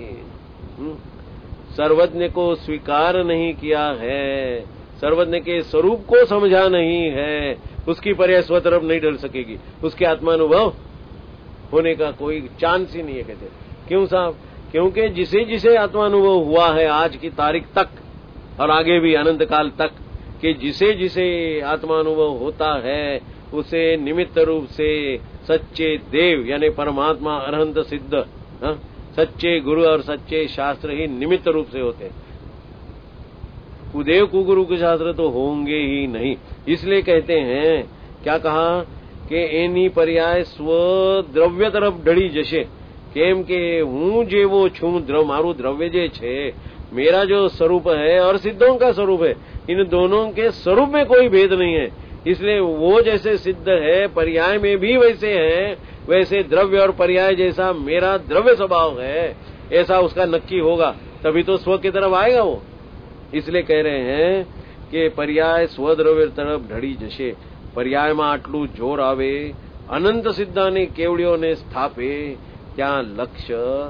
[SPEAKER 1] सर्वज्ञ को स्वीकार नहीं किया है, सर्वज्ञ के स्वरूप को समझा नहीं है, उसकी पर्याय स्व तरफ नहीं ढल सकेगी। उसके आत्मानुभव होने का कोई चांस ही नहीं है। कहते क्यों साहब? क्योंकि जिसे जिसे आत्मानुभव हुआ है आज की तारीख तक और आगे भी अनंत काल तक, कि जिसे जिसे आत्मानुभव होता है उसे निमित्त रूप से सच्चे देव यानी परमात्मा अरहंत सिद्ध, हा? सच्चे गुरु और सच्चे शास्त्र ही निमित्त रूप से होते हैं। कुदेव कुगुरु के शास्त्र तो होंगे ही नहीं। इसलिए कहते हैं, क्या कहा कि एनी पर्याय स्व द्रव्य तरफ ढળી जशे। केम के हूँ जेवो छू, द्रव मारू द्रव्य जे छे, मेरा जो स्वरूप है और सिद्धों का स्वरूप है, इन दोनों के स्वरूप में कोई भेद नहीं है। इसलिए वो जैसे सिद्ध है पर्याय में भी वैसे है, वैसे द्रव्य और पर्याय जैसा मेरा द्रव्य स्वभाव है, ऐसा उसका नक्की होगा, तभी तो स्व की तरफ आएगा वो। इसलिए कह रहे हैं कि पर्याय स्वद्रव्य तरफ ढળી जशे। पर्यायમાં આટલું જોર આવે, અનંત સિદ્ધાને કેવડીઓને સ્થાપે, ત્યાં લક્ષ્ય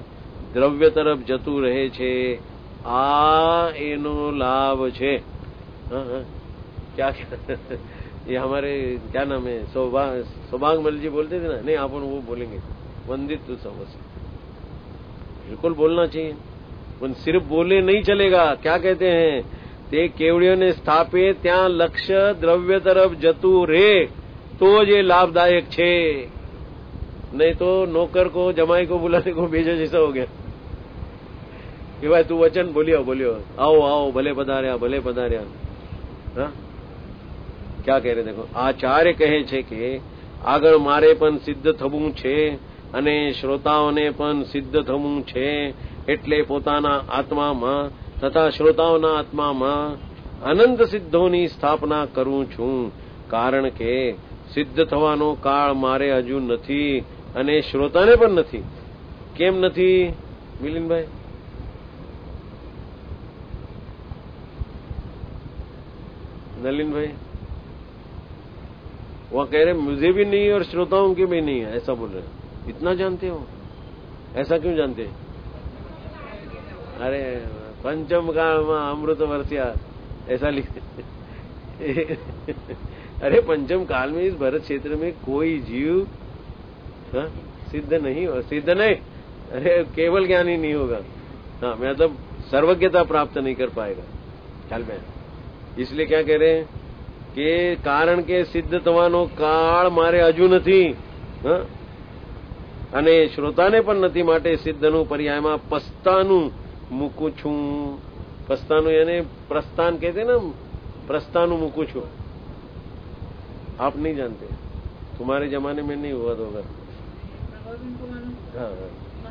[SPEAKER 1] દ્રવ્ય તરફ જતું રહે છે, આ એનો લાભ છે. हाँ हाँ क्या ये हमारे क्या नाम है, सौभाग सौभागमल जी बोलते थे ना, नहीं अपन वो बोलेंगे वंदित तू समझ, बिल्कुल बोलना चाहिए. सिर्फ बोले नहीं चलेगा. क्या कहते हैं, તે કેવડીઓને સ્થાપે ત્યાં લક્ષ્ય દ્રવ્ય તરફ જતું રે તો જ એ લાભદાયક છે. नहीं तो नौकर को जमाई को बुलाने को भेजा जैसा हो गया कि भाई तू वचन बोलियो बोलियो, आओ आओ, भले पधार्या भले पधार्या. हाँ क्या कह रहे देखो, आचार्य કહે છે કે આગળ મારે પણ સિદ્ધ થવું છે અને શ્રોતાઓને પણ સિદ્ધ થવું છે, એટલે પોતાના આત્મામાં તથા શ્રોતાઓના આત્મામાં અનંત સિદ્ધોની સ્થાપના કરું છું. કારણ કે સિદ્ધ થવાનો કાળ મારે હજુ નથી અને શ્રોતાને પણ નથી. કેમ નથી મિલિનભાઈ? नलिन भाई वहां कह रहे मुझे भी नहीं और श्रोताओं के भी नहीं है, ऐसा बोल रहे. इतना जानते हो? ऐसा क्यों जानते? अरे पंचम काल में अमृत वर्षिया ऐसा लिखते. अरे पंचम काल में इस भरत क्षेत्र में कोई जीव हा? सिद्ध नहीं हो, सिद्ध नहीं, अरे केवल ज्ञानी नहीं होगा. हाँ मतलब सर्वज्ञता प्राप्त नहीं कर पाएगा. ख्याल में इसलिए क्या कह रहे हैं कि कारण के सिद्ध થવાનો કાળ મારે હજુ નથી અને શ્રોતાને પણ નથી, માટે સિદ્ધનું પર્યાયમાં પસ્તાનું મૂકું છું. પસ્તાનું यानी प्रस्थान कहते ना, प्रस्थानु मूकू छू. आप नहीं जानते, तुम्हारे जमाने में नहीं हुआ होगा. हाँ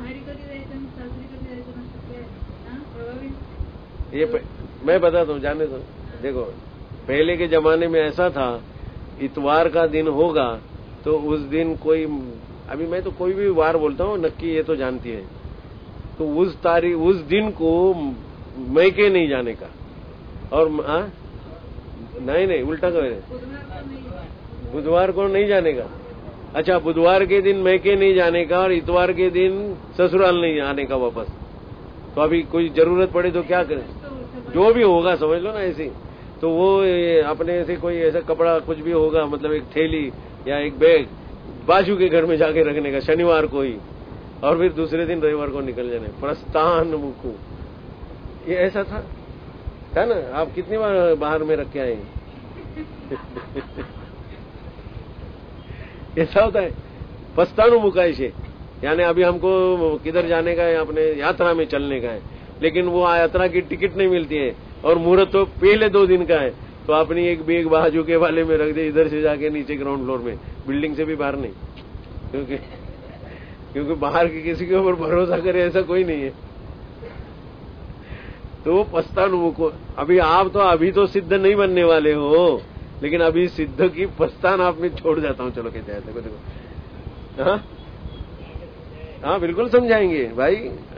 [SPEAKER 1] ये मैं बताता हूँ, जाने दो. देखो पहले के जमाने में ऐसा था, इतवार का दिन होगा तो उस दिन कोई, अभी मैं तो कोई भी वार बोलता हूँ, नक्की ये तो जानती है, तो उस तारीख उस दिन को मैके नहीं जाने का. और आ? नहीं नहीं उल्टा कह रहे, बुधवार को नहीं जाने का. अच्छा बुधवार के दिन मैके नहीं जाने का और इतवार के दिन ससुराल नहीं आने का वापस. तो अभी कोई जरूरत पड़े तो क्या करें, जो भी होगा समझ लो ना ऐसे. तो वो अपने से कोई ऐसा कपड़ा कुछ भी होगा, मतलब एक थैली या एक बैग बाजू के घर में जाके रखने का शनिवार को ही, और फिर दूसरे दिन रविवार को निकल जाने. प्रस्थान मुकू, ये ऐसा था था ना. आप कितनी बार बाहर में रख के आए? ऐसा होता है. प्रस्थान मुकाई से यानी अभी हमको किधर जाने का है, अपने यात्रा में चलने का है, लेकिन वो यात्रा की टिकट नहीं मिलती है और मुहूर्त तो पहले दो दिन का है, तो अपनी एक बैग बाजू के वाले में रख दे, इधर से जाके नीचे ग्राउंड फ्लोर में, बिल्डिंग से भी बाहर नहीं, क्योंकि क्योंकि बाहर के किसी के ऊपर भरोसा करे ऐसा कोई नहीं है. तो पस्तान को अभी आप तो अभी तो सिद्ध नहीं बनने वाले हो, लेकिन अभी सिद्ध की पस्तान आप में छोड़ जाता हूँ. चलो कहते हैं देखो देखो. हाँ हाँ बिल्कुल समझाएंगे भाई.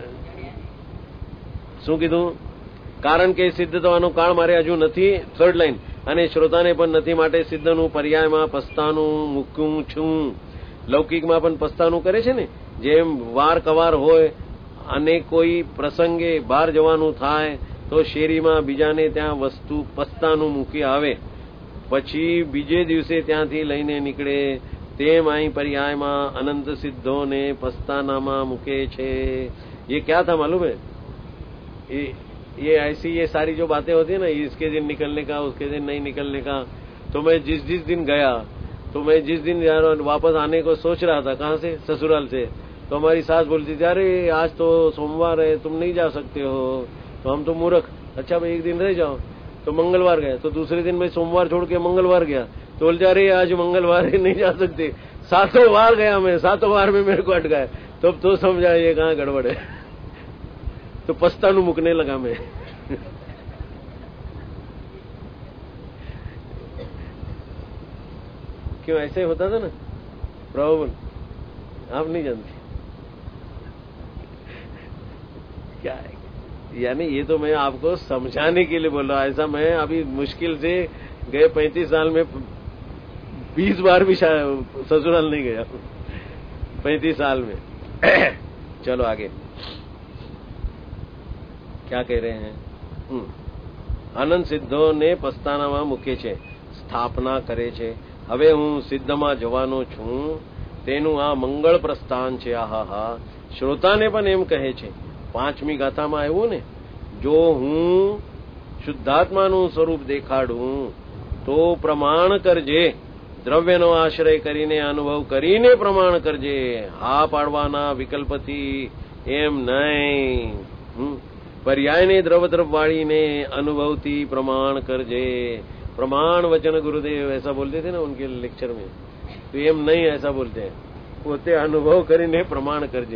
[SPEAKER 1] શું કીધું? કારણ કે સિદ્ધ થવાનો કાળ મારે હજુ નથી. થર્ડ લાઈન, અને શ્રોતાને પણ નથી, માટે સિદ્ધનું પર્યાયમાં પસ્તાનું મૂક્યું છું. લૌકિકમાં પણ પસ્તાનું કરે છે ને, જેમ વાર કવાર હોય અને કોઈ પ્રસંગે બહાર જવાનું થાય તો શેરીમાં બીજાને ત્યાં વસ્તુ પસ્તાનું મૂકી આવે, પછી બીજે દિવસે ત્યાંથી લઈને નીકળે, તેમ અહીં પર્યાયમાં અનંત સિદ્ધોને પસ્તાનામાં મૂકે છે. ये क्या था मालूम है? ये ये ऐसी ये सारी जो बातें होती है ना, इसके दिन निकलने का उसके दिन नहीं निकलने का. तो मैं जिस जिस दिन गया, तो मैं जिस दिन यार वापस आने को सोच रहा था, कहाँ से? ससुराल से, तो हमारी सास बोलती थी अरे आज तो सोमवार है, तुम नहीं जा सकते हो. तो हम तो मूर्ख, अच्छा भाई एक दिन रह जाओ. तो मंगलवार गया, तो दूसरे दिन मैं सोमवार छोड़ के मंगलवार गया, तो बोलते अरे आज मंगलवार है नहीं जा सकते. सातों बार गया मैं, सातों बार में मेरे को अट गया. तब तो समझा ये कहाँ गड़बड़ है. तो पस्तानु मुकने लगा मैं. क्यों ऐसे होता था ना प्रॉब्लम, आप नहीं जानते क्या है. यानी ये तो मैं आपको समझाने के लिए बोल रहा हूं. ऐसा मैं अभी मुश्किल से गए पैंतीस साल में बीस बार भी ससुराल नहीं गया पैंतीस साल में. चलो आगे. क्या कह रहे हैं? अनंत सिद्धो ने પસ્તાનામાં મૂકે છે, સ્થાપના કરે છે. હવે હું સિદ્ધમાં જવાનો છું, તેનું આ મંગળ પ્રસ્થાન છે. આહાહા, શ્રોતાને પણ એમ કહે છે. પાંચમી ગાથામાં આવ્યું ને, જો હું શુદ્ધાત્માનું સ્વરૂપ દેખાડું તો પ્રમાણ કરજે, દ્રવ્યનો આશ્રય કરીને અનુભવ કરીને પ્રમાણ કરજે. હા પાડવાના વિકલ્પથી એમ નહીં. पर्यायने द्रव द्रव वाणी ने अनुभवती प्रमाण करजे. प्रमाण वचन गुरुदेव ऐसा बोलते थे ना उनके लेक्चर में, तो एम नहीं ऐसा बोलते हैं, बोलते अनुभव करीने प्रमाण करजे.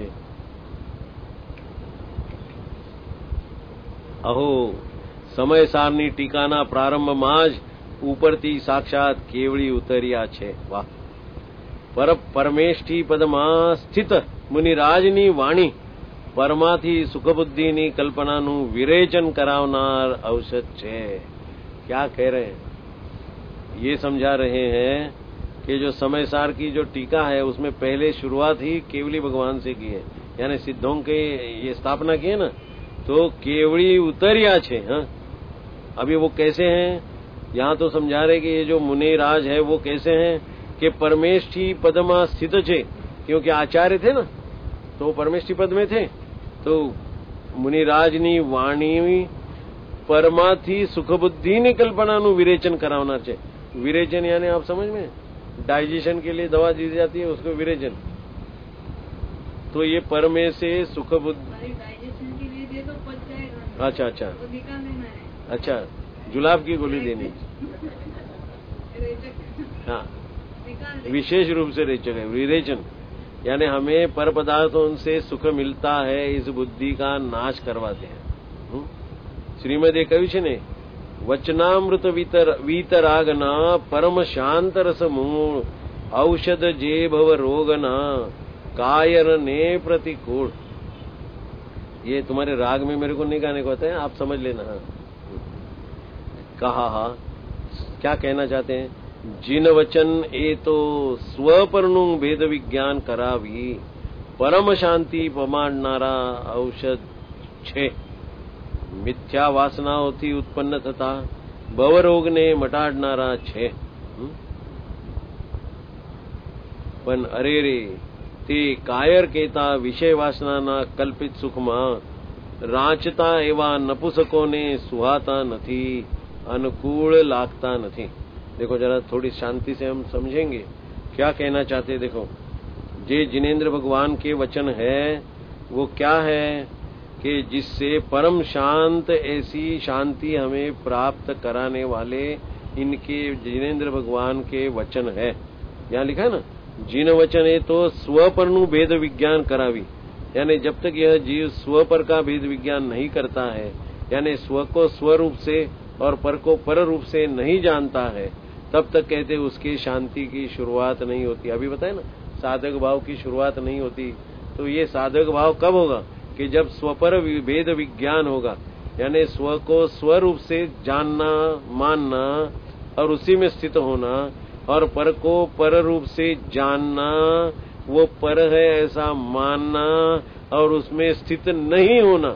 [SPEAKER 1] अहो समय सारनी टीकाना प्रारंभમાં જ ઉપરથી સાક્ષાત કેવળી ઉતર્યા છે. વાહ! પર પરમેષ્ઠી પદમાં સ્થિત મુનિરાજની વાણી परमाथी सुखबुद्धि कल्पना विरेचन करावनार औषध छे. क्या कह रहे हैं? ये समझा रहे हैं कि जो समय सार की जो टीका है उसमें पहले शुरुआत ही केवली भगवान से की है, यानी सिद्धों के ये स्थापना की है ना, तो केवली उतरिया छे. हाँ, अभी वो कैसे हैं यहाँ तो समझा रहे कि ये जो मुनिराज है वो कैसे हैं कि परमेष्ठी पदमा स्थित छे, क्योंकि आचार्य थे ना तो परमेष्ठी पद में थे. तो मुनिराजनी वाणी परमाथी सुखबुद्धि कल्पना विरेचन करावना है. विरेचन यानी आप समझ में, डाइजेशन के लिए दवा दी जाती है उसको विरेचन. तो ये परमे से सुख बुद्धि
[SPEAKER 2] डाइजेशन के लिए दे तो पच जाएगा.
[SPEAKER 1] अच्छा अच्छा
[SPEAKER 2] तो निकाल देना है.
[SPEAKER 1] अच्छा, जुलाब की गोली देनी. हाँ, विशेष रूप से रेचक है विरेचन, यानी हमें पर पदार्थों से सुख मिलता है, इस बुद्धि का नाश करवाते हैं. श्रीमदे कह્યું છે ને, वचनामृत वीतर वीतरागना परम शांत रस मूल औषध जे भव रोगना कायर ने प्रतिकूल. ये तुम्हारे राग में मेरे को नहीं गाने को आता है, आप समझ लेना. कहा क्या कहना चाहते हैं? जिन वचन ए तो स्वपरनु भेद विज्ञान करावी परम शांति पमाडनारा औषध छे. मिथ्या वासनाओथी उत्पन्न थता भवरोग ने मटाडनारा छे. पण अरे रे, ते कायर केता विषय वासनाना कल्पित सुखमा रांचता एवा नपुसकोने सुहाता नथी, अनुकूल लागता नहीं. देखो जरा थोड़ी शांति से हम समझेंगे क्या कहना चाहते. देखो, जे जिनेन्द्र भगवान के वचन है वो क्या है कि जिससे परम शांत ऐसी शांति हमें प्राप्त कराने वाले इनके जिनेन्द्र भगवान के वचन है. यहाँ लिखा है ना, जिन वचन है तो स्वपरनु भेद विज्ञान करावी, यानी जब तक यह जीव स्व पर का भेद विज्ञान नहीं करता है, यानी स्व को स्वरूप से और पर को पर रूप से नहीं जानता है, तब तक कहते उसकी शांति की शुरुआत नहीं होती. अभी बताए ना, साधक भाव की शुरुआत नहीं होती. तो ये साधक भाव कब होगा कि जब स्वपर भेद विज्ञान होगा, यानी स्व को स्वरूप से जानना मानना और उसी में स्थित होना, और पर को पर रूप से जानना, वो पर है ऐसा मानना और उसमें स्थित नहीं होना.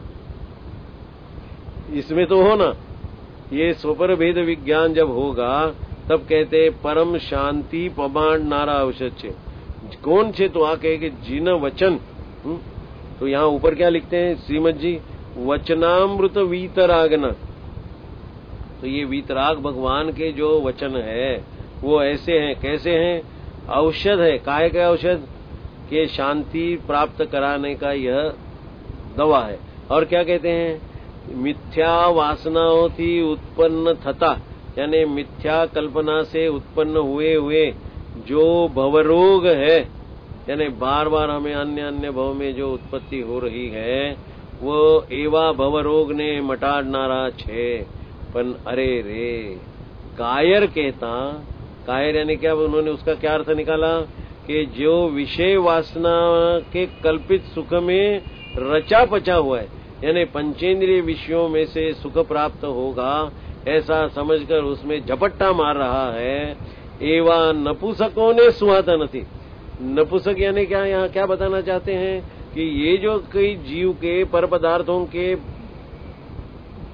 [SPEAKER 1] इसमें तो होना. ये स्वपर भेद विज्ञान जब होगा तब कहते परम शांति पमाडनारा औषध छे. कौन छे? तो आ कहे कि जिन वचन. हुँ? तो यहाँ ऊपर क्या लिखते हैं श्रीमद जी? वचनामृत वीतरागना. तो ये वीतराग भगवान के जो वचन है वो ऐसे हैं. कैसे हैं? औषध है. काहे का औषध? के शांति प्राप्त कराने का यह दवा है. और क्या कहते हैं? मिथ्या वासनाओं थी उत्पन्न थता, यानी मिथ्या कल्पना से उत्पन्न हुए हुए जो भवरोग है, यानी बार बार हमें अन्य अन्य भव में जो उत्पत्ति हो रही है, वो एवा भवरोग ने मटाड़नारा छे. पण अरे रे, कायर कहता, कायर यानी क्या? उन्होंने उसका क्या अर्थ निकाला कि जो विषय वासना के कल्पित सुख में रचा पचा हुआ है, यानी पंचेंद्रिय विषयों में से सुख प्राप्त होगा ऐसा समझकर उसमें झपट्टा मार रहा है. एवा नपुसकों ने सुहाता नहीं. नपुसक यानी क्या? यहाँ क्या बताना चाहते हैं कि ये जो कई जीव के पर पदार्थों के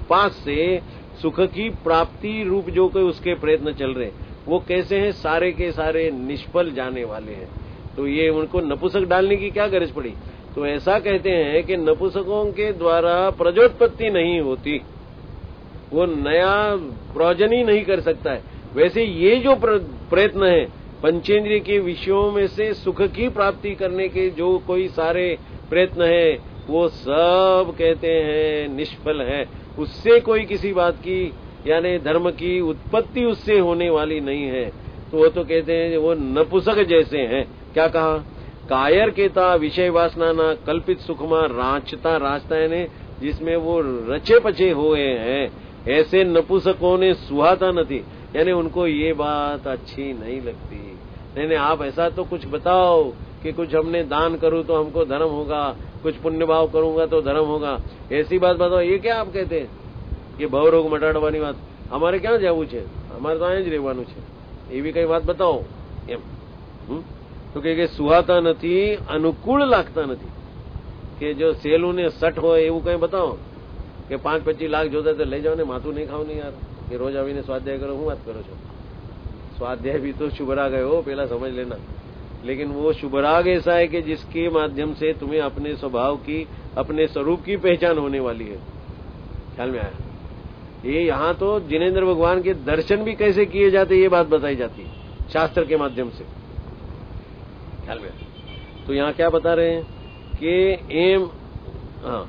[SPEAKER 1] पास से सुख की प्राप्ति रूप जो कोई उसके प्रयत्न चल रहे वो कैसे हैं, सारे के सारे निष्फल जाने वाले हैं। तो ये उनको नपुंसक डालने की क्या गरज पड़ी। तो ऐसा कहते हैं कि नपुंसकों के द्वारा प्रजोत्पत्ति नहीं होती, वो नया प्रोजनी नहीं कर सकता है। वैसे ये जो प्रयत्न है पंचेंद्रिय के विषयों में से सुख की प्राप्ति करने के जो कोई सारे प्रयत्न है वो सब कहते हैं निष्फल है। उससे कोई किसी बात की यानी धर्म की उत्पत्ति उससे होने वाली नहीं है। तो वो तो कहते हैं वो नपुंसक जैसे हैं। क्या कहा, कायर केता विषय वासना ना कल्पित सुखमा रांचता रास्ता यानी जिसमें वो रचे पचे हुए हैं, ऐसे नपुंसकों ने सुहाता नहीं, यानी उनको ये बात अच्छी नहीं लगती। नहीं नहीं आप ऐसा तो कुछ बताओ कि कुछ हमने दान करूं तो हमको धर्म होगा, कुछ पुण्य भाव करूंगा तो धर्म होगा, ऐसी बात बताओ। ये क्या आप कहते हैं, ये भव रोग मटाड़वानी बात અમારે ક્યાં જવું છે, અમારે તો અહીંયા જ રહેવાનું છે, એવી કઈ વાત બતાવો એમ। તો કે સુહાતા નથી, અનુકૂળ લાગતા નથી, કે જો સહેલું ને સઠ હોય એવું કઈ બતાવો કે પાંચ પચીસ લાખ જોતા તો લઈ જાઓ ને, માથું નહીં ખાવ નહીં યાર, કે રોજ આવીને સ્વાધ્યાય કરો, હું વાત કરો છો। स्वाध्याय भी तो शुभराग है, वो पहला समझ लेना। लेकिन वो शुभराग ऐसा है कि जिसके माध्यम से तुम्हें अपने स्वभाव की, अपने स्वरूप की पहचान होने वाली है। ख्याल में आया। ये यहाँ तो जिनेंद्र भगवान के दर्शन भी कैसे किए जाते ये बात बताई जाती है शास्त्र के माध्यम से। ख्याल में आया। तो यहाँ क्या बता रहे हैं कि एम, हाँ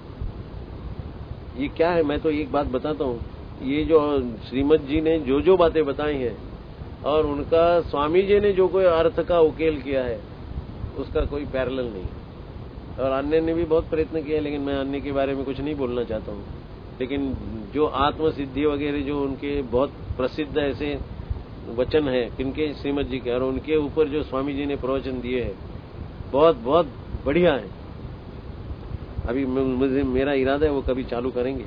[SPEAKER 1] ये क्या है, मैं तो एक बात बताता हूँ। ये जो श्रीमद जी ने जो जो बातें बताई हैं और उनका स्वामी जी ने जो कोई अर्थ का उकेल किया है उसका कोई पैरेलल नहीं। और अन्य ने भी बहुत प्रयत्न किया, लेकिन मैं अन्य के बारे में कुछ नहीं बोलना चाहता हूँ। लेकिन जो आत्म सिद्धि वगैरह जो उनके बहुत प्रसिद्ध ऐसे वचन है किनके, श्रीमद जी के, और उनके ऊपर जो स्वामी जी ने प्रवचन दिए हैं बहुत बहुत बढ़िया है। अभी मुझे मेरा इरादा है वो कभी चालू करेंगे।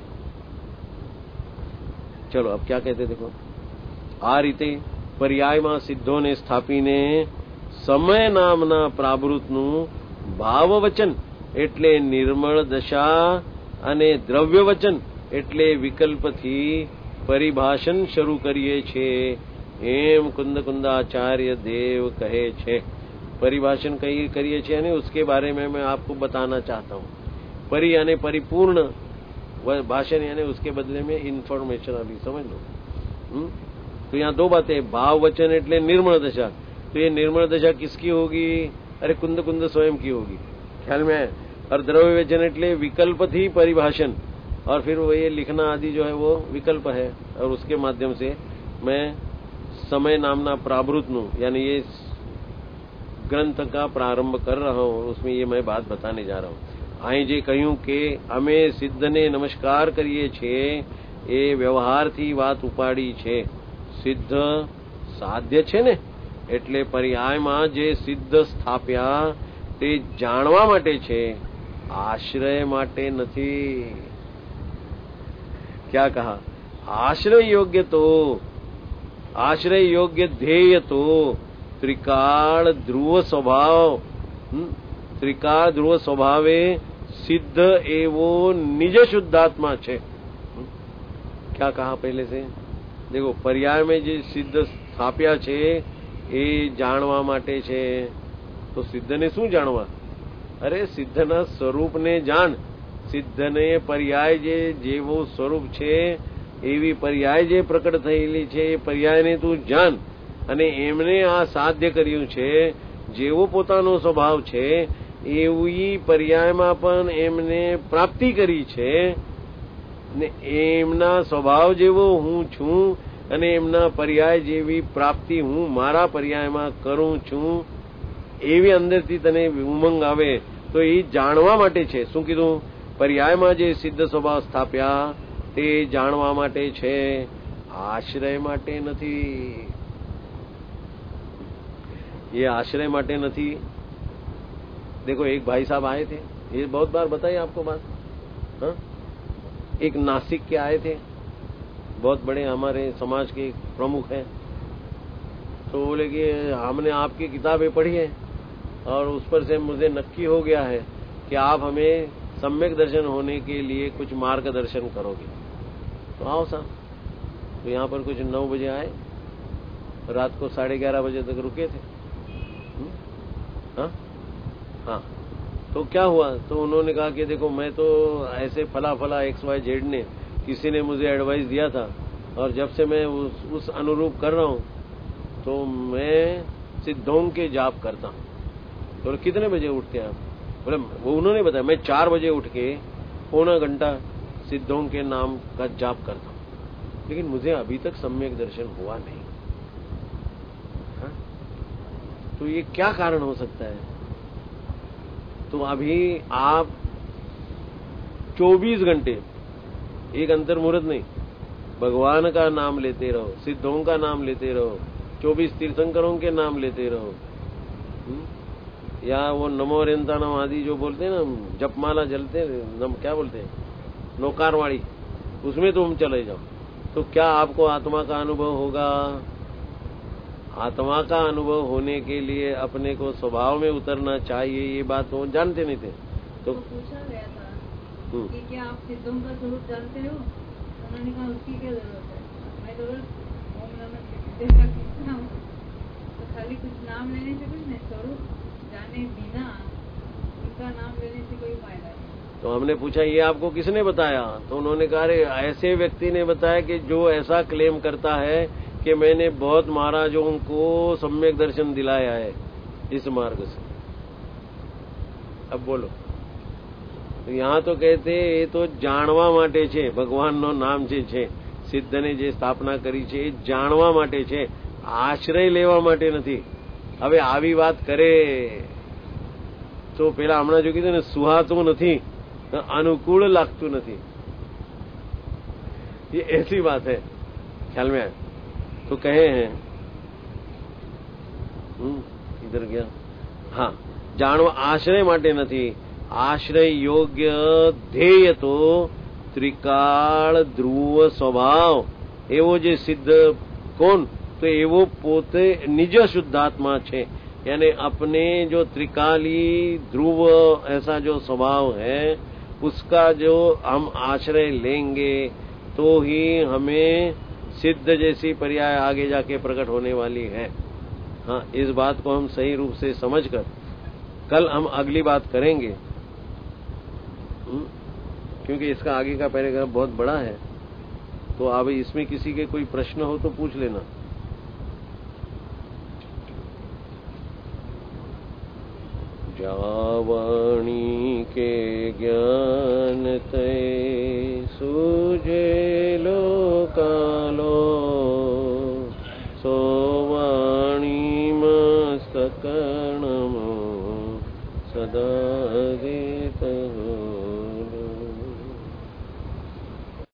[SPEAKER 1] चलो अब क्या कहते देखो। आ रीते पर्यायમાં સિદ્ધોને સ્થાપીને સમય નામના પ્રાવૃતનું ભાવવચન એટલે નિર્મળ દશા અને દ્રવ્યવચન એટલે વિકલ્પથી પરિભાષણ શરૂ કરીએ છે એમ कुंद कुंदाचार्य देव कहे छे। परिभाषण कही करिए छे અને उसके बारे में मैं आपको बताना चाहता हूँ। परि यानी परिपूर्ण, भाषण यानी उसके बदले में इन्फॉर्मेशन। अभी समझ लो। हुँ? तो यहाँ दो बातें, भाव वचन એટલે निर्मल दशा। तो ये निर्मल दशा किसकी होगी? अरे कुंद कुंद स्वयं की होगी। ख्याल में है। और द्रव्य वचन એટલે विकल्प थी परिभाषण, और फिर वो ये लिखना आदि जो है वो विकल्प है। और उसके माध्यम से मैं समय नामना प्रावृत नु यानी ये ग्रंथ का प्रारंभ कर रहा हूँ, उसमें ये मैं बात बताने जा रहा हूँ। आई जे कहूं के अमे सिद्ध ने नमस्कार करिए छे ए व्यवहारथी વાત ઉપાડી છે। સિદ્ધ સાધ્ય છે ને, એટલે પર્યાયમાં જે સિદ્ધ સ્થાપ્યા તે જાણવા માટે છે, આશ્રય માટે નથી। क्या कहा? आश्रय योग्य तो, आश्रय योग्य ध्येय तो त्रिकाल ध्रुव स्वभाव, त्रिकाल ध्रुव स्वभावे सिद्ध एवो निज शुद्धात्मा छे। क्या कहा पहले से? देखो पर्याय में जे सिद्ध स्थाप्या छे ए जाणवा माटे छे। तो सिद्ध ने शू जाणवा? अरे सिद्ध ना स्वरूप ने जान। सिद्ध ने पर्याय जे जेवो स्वरूप छे एवी पर्याय जे प्रकट थयेली छे ए पर्याय ने तू जान। अने एमने आ साध्य कर्युं छे, जेवो पोतानो स्वभाव छे एवी पर्यायमां पण एमने प्राप्ति करी छे। ने एमना स्वभाव जेवो हूँ छूं अने एमना पर्याय जेवी प्राप्ति हूँ मारा पर्यायमां करूं छूं एवी अंदरथी तने उमंग आवे तो ए जाणवा माटे छे। शुं कीधुं? पर्यायमां जे सिद्ध स्वभाव स्थाप्या ते जाणवा माटे छे, आश्रय माटे नथी। ये आश्रय माटे नथी। देखो एक भाई साहब आए थे, ये बहुत बार बताई आपको बात, हाँ? एक नासिक के आए थे, बहुत बड़े हमारे समाज के प्रमुख हैं। तो बोले कि हमने आपकी किताबें पढ़ी है और उस पर से मुझे नक्की हो गया है कि आप हमें सम्यक दर्शन होने के लिए कुछ मार्गदर्शन करोगे। तो आओ साहब। तो यहाँ पर कुछ नौ बजे आए, रात को साढ़े ग्यारह बजे तक रुके थे। हाँ हाँ। तो क्या हुआ, तो उन्होंने कहा कि देखो मैं तो ऐसे फला फला एक्स वाई जेड ने किसी ने मुझे एडवाइस दिया था, और जब से मैं उस, उस अनुरूप कर रहा हूँ तो मैं सिद्धों के जाप करता हूँ। बोले कितने बजे उठते हैं आप? बोले वो उन्होंने बताया मैं चार बजे उठ के पौना घंटा सिद्धों के नाम का जाप करता हूँ, लेकिन मुझे अभी तक सम्यक दर्शन हुआ नहीं। हा? तो ये क्या कारण हो सकता है? तो अभी आप चौबीस घंटे, एक अंतर मुहूर्त नहीं, भगवान का नाम लेते रहो, सिद्धों का नाम लेते रहो, चौबीस तीर्थंकरों के नाम लेते रहो, हुँ? या वो नमो रेंतानम आदि जो बोलते हैं ना, जपमाला जलते हैं, क्या बोलते हैं, नौकारवाड़ी, उसमें तुम चले जाओ। तो क्या आपको आत्मा का अनुभव होगा? आत्मा का अनुभव होने के लिए अपने को स्वभाव में उतरना चाहिए, ये बात वो जानते नहीं थे। तो,
[SPEAKER 2] तो पूछा गया था कि क्या आप सिद्धों का स्वरूप जानते हो? उन्होंने कहा उसकी क्या जरूरत है, मैं जरूर ओम नमः सिद्धेश्वर कहता हूँ। तो खाली कुछ नाम लेने से कुछ नहीं, स्वरूप जाने बिना उनका नाम लेने से कोई फायदा नहीं।
[SPEAKER 1] तो हमने पूछा ये आपको किसने बताया? तो उन्होंने कहा अरे ऐसे व्यक्ति ने बताया कि जो ऐसा क्लेम करता है कि मैंने बहुत महाराजों को सम्यक दर्शन दिलाया है इस मार्ग से। अब बोलो, तो यहाँ तो कहते ये तो જાણવા માટે છે, ભગવાનનો નામ જે છે, સિદ્ધને જે સ્થાપના કરી છે એ જાણવા માટે છે, આશ્રય લેવા માટે નથી। હવે આવી વાત કરે તો પેલા હમણાં જો કીધું ને સુહાતું નથી, अनुकूल लागतू नहीं, ये ऐसी बात है, ख्याल में आया? तो कहे हैं इधर गया, हाँ, जानो आश्रय माटे नहीं, आश्रय योग्य ध्येय तो त्रिकाल ध्रुव स्वभाव एवो जे सिद्ध कौन? तो एवो पोते निज शुद्धात्मा छे, यानी अपने जो त्रिकाली ध्रुव ऐसा जो स्वभाव है उसका जो हम आश्रय लेंगे तो ही हमें सिद्ध जैसी पर्याय आगे जाके प्रकट होने वाली है। हाँ, इस बात को हम सही रूप से समझकर कल हम अगली बात करेंगे, क्योंकि इसका आगे का पैराग्राफ बहुत बड़ा है। तो अब इसमें किसी के कोई प्रश्न हो तो पूछ लेना। जावाणी के ज्ञान ते सूझे लोकालो, सोवाणी मस्तकर्णमो सदा देत